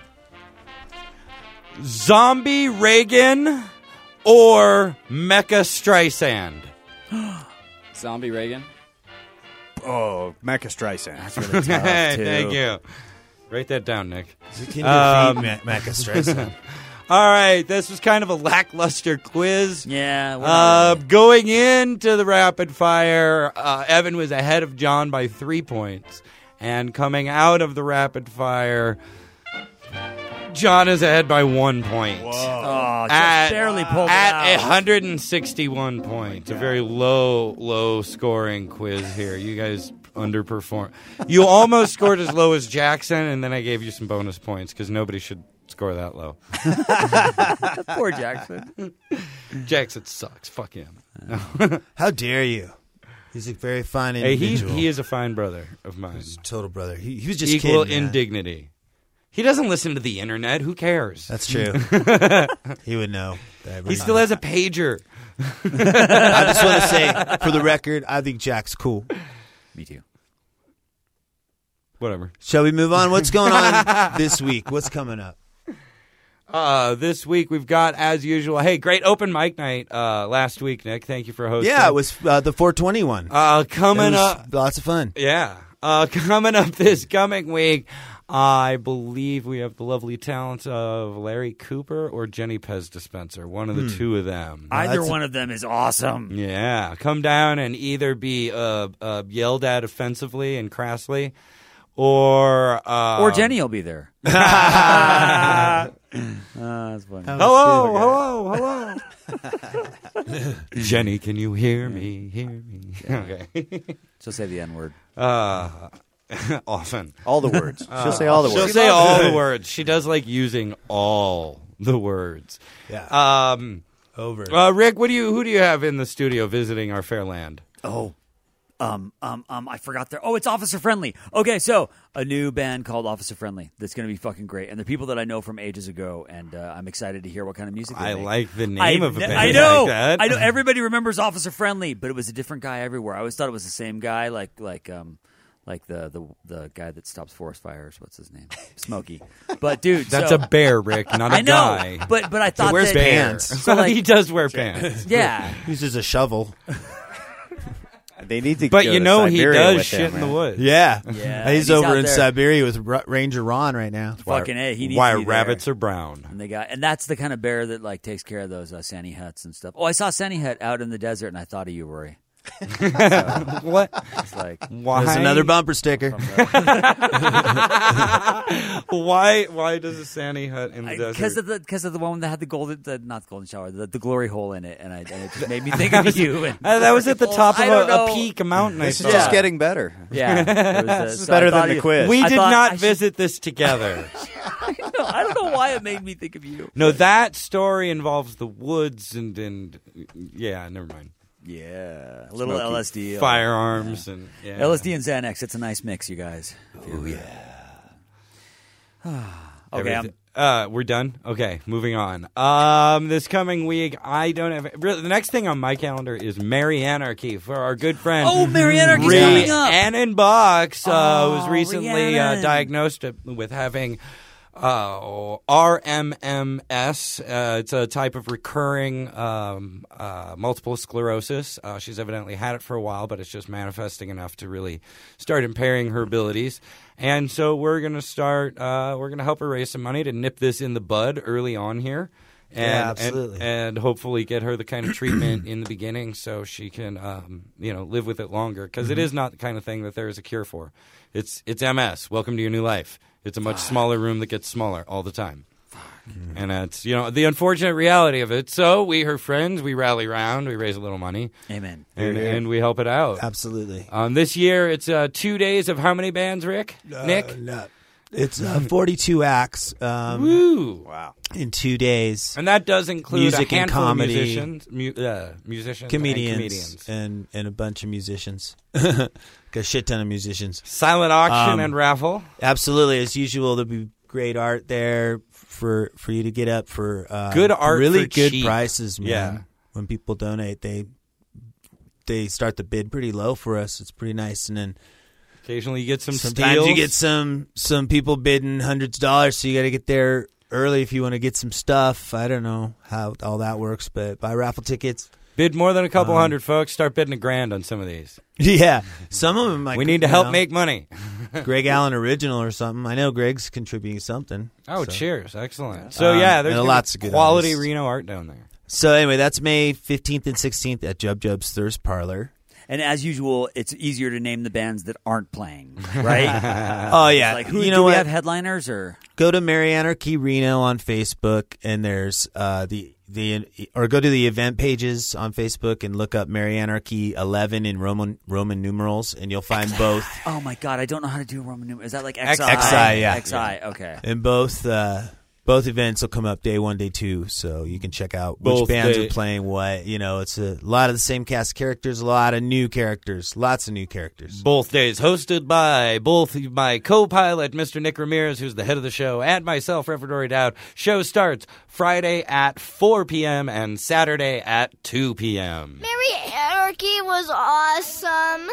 Zombie Reagan or Mecha Streisand? Zombie Reagan. Oh, Mecha Streisand. That's really tough, Hey, too. thank you. Write that down, Nick. You can Um, defeat Ma- Mecha Streisand. All right, this was kind of a lackluster quiz. Yeah. we're Uh, not really- going into the rapid fire, uh, Evan was ahead of John by three points. And coming out of the rapid fire, John is ahead by one point. Oh, just At- barely pulled it At out. one hundred sixty-one points. A very low, low scoring quiz here. You guys underperformed. You almost scored as low as Jackson, and then I gave you some bonus points because nobody should score that low. Poor Jackson. Jackson sucks. Fuck him. How dare you? He's a very fine Hey, he, individual. he is a fine brother of mine. He's a total brother. He, he was just equal kidding, in man. dignity. He doesn't listen to the internet. Who cares? That's true. He would know. He still has a pager. I just want to say, for the record, I think Jack's cool. Me too. Whatever. Shall we move on? What's going on this week? What's coming up? Uh, this week we've got, as usual, hey, great open mic night uh, last week, Nick. Thank you for hosting. Yeah, it was uh, the four twenty one. Uh, coming It was up. Lots of fun. Yeah. Uh, coming up this coming week, I believe we have the lovely talent of Larry Cooper or Jenny Pez Dispenser. One of the Hmm. two of them. Either one of them is awesome. Yeah. Come down and either be uh, uh, yelled at offensively and crassly, or uh, Or Jenny will be there. Uh, that's funny. Hello, hello, hello. Jenny, can you hear me? Hear me? Okay. She'll say the N word. Uh, often. All the words. Uh, She'll say all the she'll words. say all the words. She does like using all the words. Yeah. Um, Over. Uh, Rick, what do you? Who do you have in the studio visiting our fair land? Oh. Um, um, um, I forgot their. Oh, it's Officer Friendly. Okay, so a new band called Officer Friendly that's going to be fucking great, and they're people that I know from ages ago, and uh, I'm excited to hear what kind of music they I make. like the name I, of a band I know. like that. I know. Everybody remembers Officer Friendly, but it was a different guy everywhere. I always thought it was the same guy, like like um like the the the guy that stops forest fires. What's his name? Smokey. But dude, That's so, a bear, Rick, not a I know, guy. but but I thought He wears that, pants. So like, he does wear pants. Yeah. He uses a shovel. They need to But go you to know he Siberia does with shit them, in the man. woods. Yeah. Yeah, He's, he's over out in there. Siberia with R- Ranger Ron right now. Fucking A, he needs Why to be there. rabbits are brown. And they got, and that's the kind of bear that like takes care of those uh, Sandy huts and stuff. Oh, I saw Sandy hut out in the desert, and I thought of you, Rory. So, What? it's like Why? There's another bumper sticker. why? Why does a Sandy hut in the because desert? of the because of the one that had the golden, the, not the golden shower, the, the glory hole in it, and, I, and it just made me think of you. And Uh, that was at the top of I a, don't know. a peak, a mountain. I This is saw. just getting better. Yeah, it was, uh, This is so better I than thought the you- quiz. We I did thought not I should- visit this together. I, know, I don't know why it made me think of you. No, that story involves the woods and and yeah, never mind. Yeah, a little Smoky L S D, firearms, and yeah. L S D and Xanax. It's a nice mix, you guys. Oh yeah. Okay, I'm, Everything- uh, we're done. Okay, moving on. Um, this coming week, I don't have really, the next thing on my calendar is Merry Anarchy for our good friend. Oh, Merry Anarchy's coming up. Rhiannon Box uh, Oh, was recently uh, Rhiannon. diagnosed with having uh, R M M S. Uh, it's a type of recurring um, uh, multiple sclerosis. Uh, she's evidently had it for a while, but it's just manifesting enough to really start impairing her abilities. And so we're going to start, uh, we're going to help her raise some money to nip this in the bud early on here. And, Yeah, absolutely. And, and hopefully get her the kind of treatment in the beginning so she can, um, you know, live with it longer. Because it Mhm. is not the kind of thing that there is a cure for. It's it's M S. Welcome to your new life. It's a much smaller room that gets smaller all the time. And that's, you know, the unfortunate reality of it. So we, her friends, we rally around, we raise a little money. Amen. And, Yeah. and we help it out. Absolutely. Um, this year, it's uh, two days of how many bands, Rick? Nick? Uh, no. It's uh, forty-two acts. Um, Woo! Wow. In two days. And that does include Music a and handful comedy. of musicians, mu- uh, musicians comedians, and comedians. and, and a bunch of musicians. Got a shit ton of musicians. Silent auction Um, and raffle. Absolutely. As usual, there'll be great art there for for you to get up for uh, Good art really for good cheap. prices, man. Yeah. When people donate, they they start the bid pretty low for us. It's pretty nice, and then Occasionally you get some sometimes steals. you get some some people bidding hundreds of dollars, so you got to get there early if you want to get some stuff. I don't know how all that works, but buy raffle tickets. Bid more than a couple Um, hundred, folks. Start bidding a grand on some of these. Yeah, some of them. Like, We need to you help know, make money. Greg Allen original or something. I know Greg's contributing something. Oh, so. cheers. Excellent. So, Um, yeah, there's and gonna lots be of good quality artists. Reno art down there. So anyway, that's May fifteenth and sixteenth at Jub Jub's Thirst Parlor. And as usual, it's easier to name the bands that aren't playing, right? Oh, yeah. Like, who, You do know we what? have headliners or? Go to Merry Anarchy Reno on Facebook, and there's uh, the the or go to the event pages on Facebook and look up Merry Anarchy eleven in Roman Roman numerals, and you'll find both. Oh my God, I don't know how to do Roman numerals. Is that like X X I? I, yeah. X I, okay. And both uh, both events will come up day one, day two, so you can check out which Both bands day- are playing what. You know, it's a lot of the same cast of characters, a lot of new characters, lots of new characters. Both days hosted by both my co-pilot, Mister Nick Ramirez, who's the head of the show, and myself, Reverend Dory Dowd. Show starts Friday at four p.m. and Saturday at two p.m. Merry Anarchy was awesome.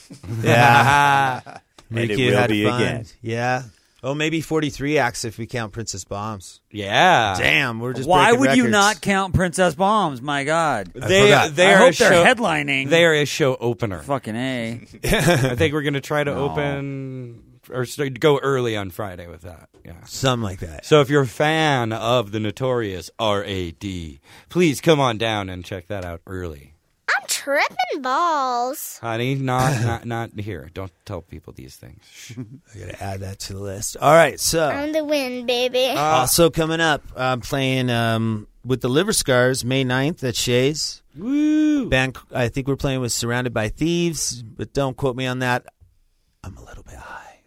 Yeah. And Make it you will had be fun. again. Yeah. Oh, maybe forty-three acts if we count Princess Bombs. Yeah. Damn, we're just Why breaking would you records. not count Princess Bombs? My God. They, forgot. they I are hope a show, they're headlining. They are a show opener. Fucking A. I think we're going to try to No. open or st- go early on Friday with that. Yeah. Something like that. So if you're a fan of the notorious R A D, please come on down and check that out early. I'm tripping balls. Honey, not not not here. Don't tell people these things. I got to add that to the list. All right, so I'm the win, baby. also coming up, I'm playing um, with the Liver Scars May ninth at Shays. Woo! Band, I think we're playing with Surrounded by Thieves, but don't quote me on that. I'm a little bit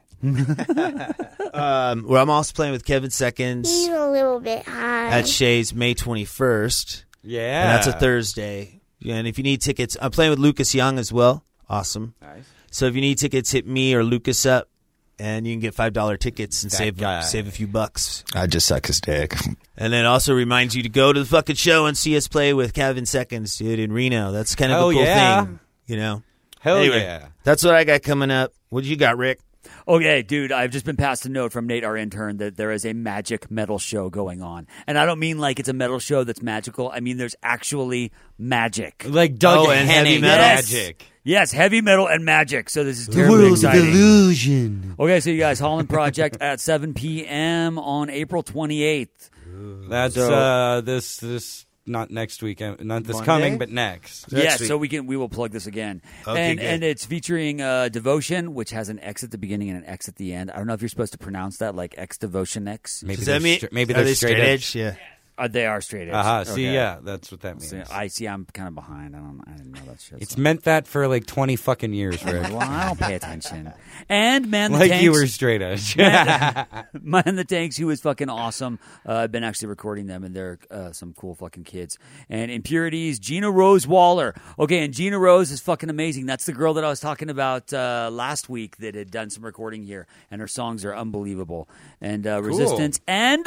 high. um, well, I'm also playing with Kevin Seconds He's a little bit high. at Shays May twenty-first. Yeah. And that's a Thursday. And if you need tickets, I'm playing with Lucas Young as well. Awesome. Nice. So if you need tickets, hit me or Lucas up, and you can get five dollar tickets and That save guy. save a few bucks. I just suck his dick. And then also reminds you to go to the fucking show and see us play with Kevin Seconds, dude, in Reno. That's kind of Hell a cool yeah. thing, you know. Hell Anyway, yeah. That's what I got coming up. What you got, Rick? Okay, dude, I've just been passed a note from Nate, our intern, that there is a magic metal show going on. And I don't mean like it's a metal show that's magical. I mean there's actually magic. Like Doug Oh, and heavy Henning metal. magic. Yes, heavy metal and magic. So this is terribly exciting. illusion. Okay, so you guys, Holland Project at seven p.m. on April twenty-eighth. That's So- uh, this this not next weekend, not this Monday? coming, but next. Next Yes, week. so we can we will plug this again, Okay, and good. and it's featuring uh, Devotion, which has an X at the beginning and an X at the end. I don't know if you're supposed to pronounce that like X Devotion X. Maybe Does they're that mean stra- maybe are they're they straight edge. Yeah. Uh, they are straight edge. Aha, see, Okay. yeah, that's what that means. So, I see. I'm kind of behind. I don't. I didn't know that shit. It's so. meant that for like twenty fucking years, Rick. Well, I don't pay attention. And Man the Like Tanks. you were straight edge. Man, Man the Tanks, who is fucking awesome. Uh, I've been actually recording them, and they're uh, some cool fucking kids. And Impurities, Gina Rose Waller. Okay, and Gina Rose is fucking amazing. That's the girl that I was talking about uh, last week that had done some recording here, and her songs are unbelievable. And uh, Resistance and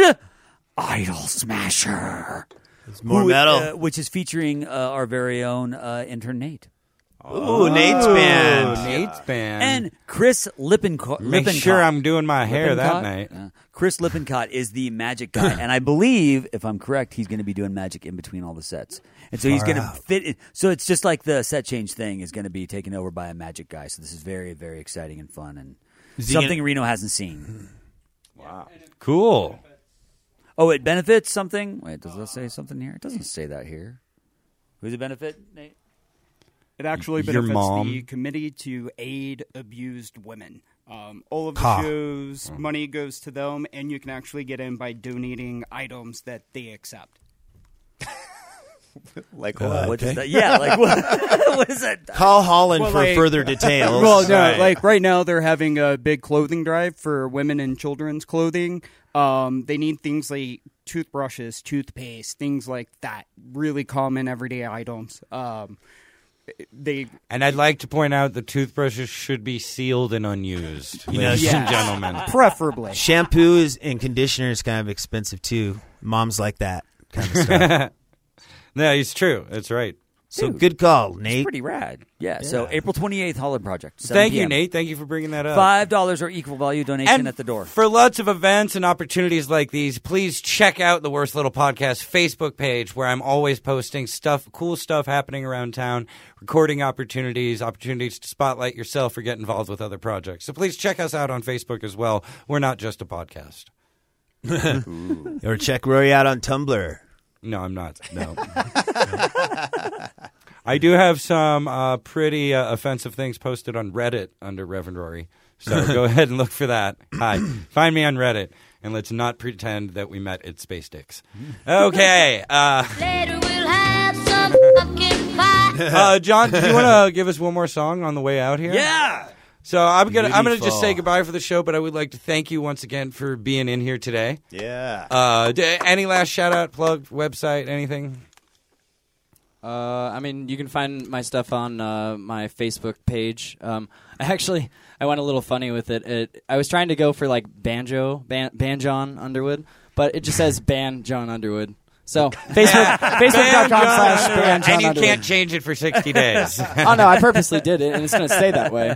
Idol Smasher. It's more who, metal. uh, which is featuring uh, our very own uh, intern Nate. Ooh, Nate's band. Nate's band. And Chris Lippincott. Make sure I'm doing my hair that night. Uh, Chris Lippincott is the magic guy. And I believe, if I'm correct, he's going to be doing magic in between all the sets. And so he's Far going to out. fit in. So it's just like the set change thing is going to be taken over by a magic guy. So this is very, very exciting and fun and Is he something gonna- Reno hasn't seen. Wow. Cool. Oh, it benefits something? Wait, does that say something here? It doesn't say that here. Who's it benefit, Nate? It actually Your benefits mom. the Committee to Aid Abused Women. Um, all of the Ca. shows, money goes to them, and you can actually get in by donating items that they accept. Like Uh, what? What is okay. that? Yeah, like what, what is that? Call Holland Well, for like- further details. Well, no, Right. like right now they're having a big clothing drive for women and children's clothing. Um, they need things like toothbrushes, toothpaste, things like that. Really common everyday items. Um, they And I'd like to point out the toothbrushes should be sealed and unused, You know, ladies yeah. and gentlemen. preferably. Shampoo is and conditioner is kind of expensive too. Moms like that kind of stuff. No, it's true. That's right. So Dude, good call, It's Nate. pretty rad. Yeah, so April twenty-eighth, Holland Project. seven Thank you, p.m. Nate. Thank you for bringing that up. five dollars or equal value donation And at the door. For lots of events and opportunities like these, please check out the Worst Little Podcast Facebook page, where I'm always posting stuff, cool stuff happening around town, recording opportunities, opportunities to spotlight yourself or get involved with other projects. So please check us out on Facebook as well. We're not just a podcast. Or check Rory out on Tumblr. No, I'm not. No. I do have some uh, pretty uh, offensive things posted on Reddit under Reverend Rory. So go ahead and look for that. Hi. Find me on Reddit, and let's not pretend that we met at Space Dicks. Okay. Uh, Later we'll have some pumpkin pie. uh, John, do you want to give us one more song on the way out here? Yeah. So I'm gonna I'm gonna Beautiful. just say goodbye for the show, but I would like to thank you once again for being in here today. Yeah. Uh, d- any last shout out, plug, website, anything? Uh, I mean, you can find my stuff on uh, my Facebook page. Um, I actually, I went a little funny with it. it I was trying to go for like banjo, ban, ban John Underwood, but it just says ban John Underwood. So Facebook, Facebook.com slash ban John And you Underwood. can't change it for sixty days. Oh no, I purposely did it, and it's going to stay that way.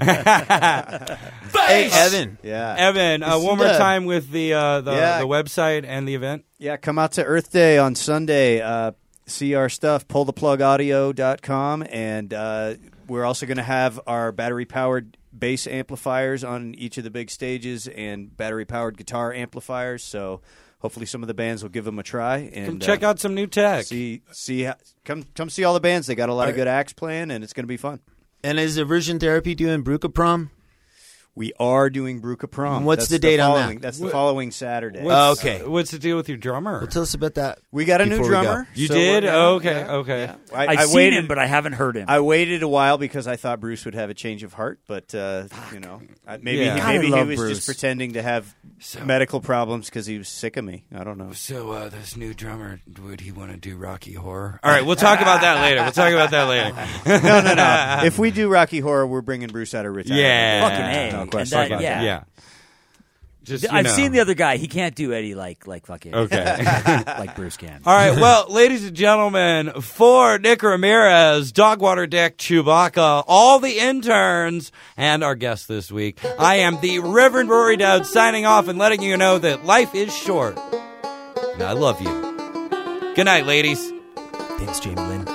Hey, Evan. Yeah. Evan, uh, one more time with the uh, the, Yeah. the website and the event. Yeah, come out to Earth Day on Sunday. Uh, see our stuff, pull the plug audio dot com, and uh, we're also going to have our battery-powered bass amplifiers on each of the big stages and battery-powered guitar amplifiers, so hopefully some of the bands will give them a try. And Come check uh, out some new tech. See, see, how, come, come see all the bands. They got a lot of Right. good acts playing, and it's going to be fun. And is Aversion Therapy doing Bruca Prom? We are doing Bruca Prom. What's That's the date on that? following- That's the What- following Saturday. What's, okay. uh, what's the deal with your drummer? Well, tell us about that. We got a new before we go. drummer. You so did? we're- Oh, okay, yeah, okay. yeah. I, I've I seen waited, him, but I haven't heard him. I waited a while because I thought Bruce would have a change of heart, but uh, you know, I- maybe Yeah. he, God, I maybe he love was Bruce. just pretending to have So- medical problems because he was sick of me. I don't know. So uh, this new drummer, would he want to do Rocky Horror? All right, we'll talk about that later. We'll talk about that later. no, no, no. If we do Rocky Horror, we're bringing Bruce out of retirement. Yeah. Fucking A. No And question that- about yeah. yeah. Just, you I've know. seen the other guy. He can't do Eddie like like fucking Okay. like Bruce can. All right, well, ladies and gentlemen, for Nick Ramirez, Dogwater Dick, Chewbacca, all the interns, and our guest this week, I am the Reverend Rory Dowd signing off and letting you know that life is short. And I love you. Good night, ladies. Thanks, Jamie Lynn.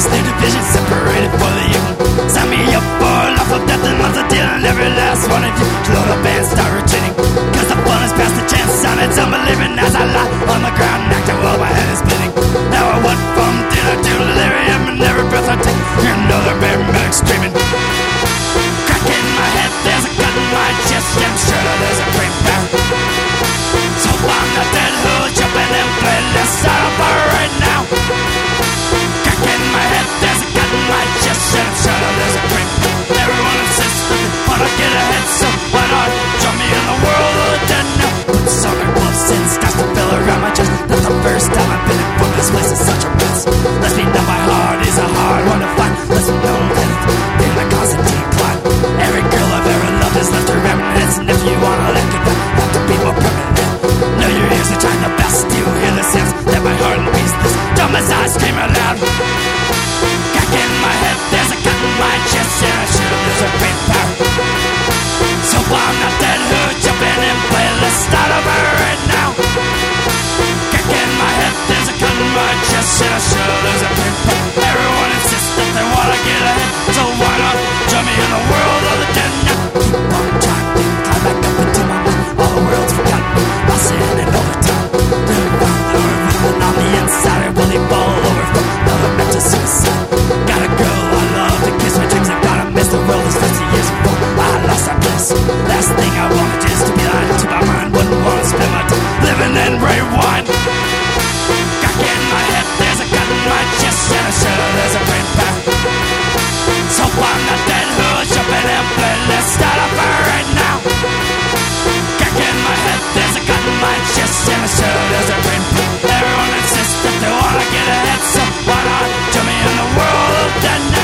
this new division separated for the union. Sign me up for lawful death and lots of dealing. Every last one of you load up and start retreating. Cause the fun is past the chance, son. It's unbelieving as I lie on the ground, acting while my head is spinning. Now I went from dinner to delirium, and every breath I take, you know the paramedics screaming. Crack in my head, there's a gun in my chest, I'm sure that there's a brain power. So I'm not dead, who's jumping in play? Let's start a fire right now. Crack in my head, there's a gun in my chest, and I'm sure that there's a brain power. Everyone insists that they wanna get ahead, so why not join me in the world of the dead now? Put some gloves and starts to fill around my chest. That's the first time I've been in from this place is such a mess. Let's be know my heart is a hard one to find. Let's be know that it's been a constant decline. Every girl I've ever loved has left her remnants, and if you wanna let it go, have to be more permanent. Know your ears are trying the best. You hear the sounds that my heart beats this dumb as I scream aloud. Crack in my head, there's a gun in my chest, and I'm sure there's a brain power. So I'm not dead, who jumping in play? Let's start over right now. Crack in my head, there's a gun in my chest, and I'm sure there's a brain power. Everyone insists that they wanna get ahead, so why not join me in the world of the dead now? Keep on trying to climb back up into my mind. All the world's forgotten me, I'll sit in it all the time. Really found the revealing on the inside, it really fall over from another mental suicide. Got a girl I love to kiss my dreams, I gotta miss the world this fifty years before I lost that bliss. Last thing I wanted is to be lying to my mind, wouldn't wanna spend my time living in rewind. Crack in my head, there's a gun in my chest, and I'm sure there's a brain power. So I'm not dead, who's jumping in play? Let's start a fire right now. Crack in my head, there's a gun in my chest, and I'm sure there's a brain power. Everyone insists that they wanna get ahead, so why not join me in the world of dead now?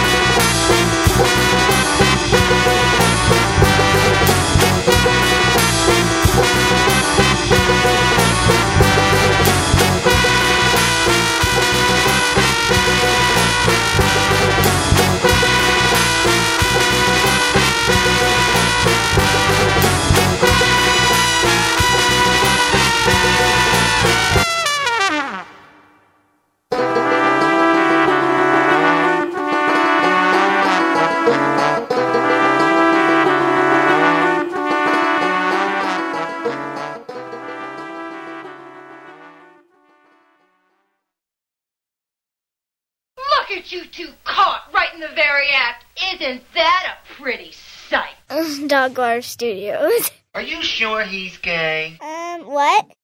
Look at you two caught right in the very act. Isn't that a pretty sight? Dog Water Studios. Are you sure he's gay? Um, what?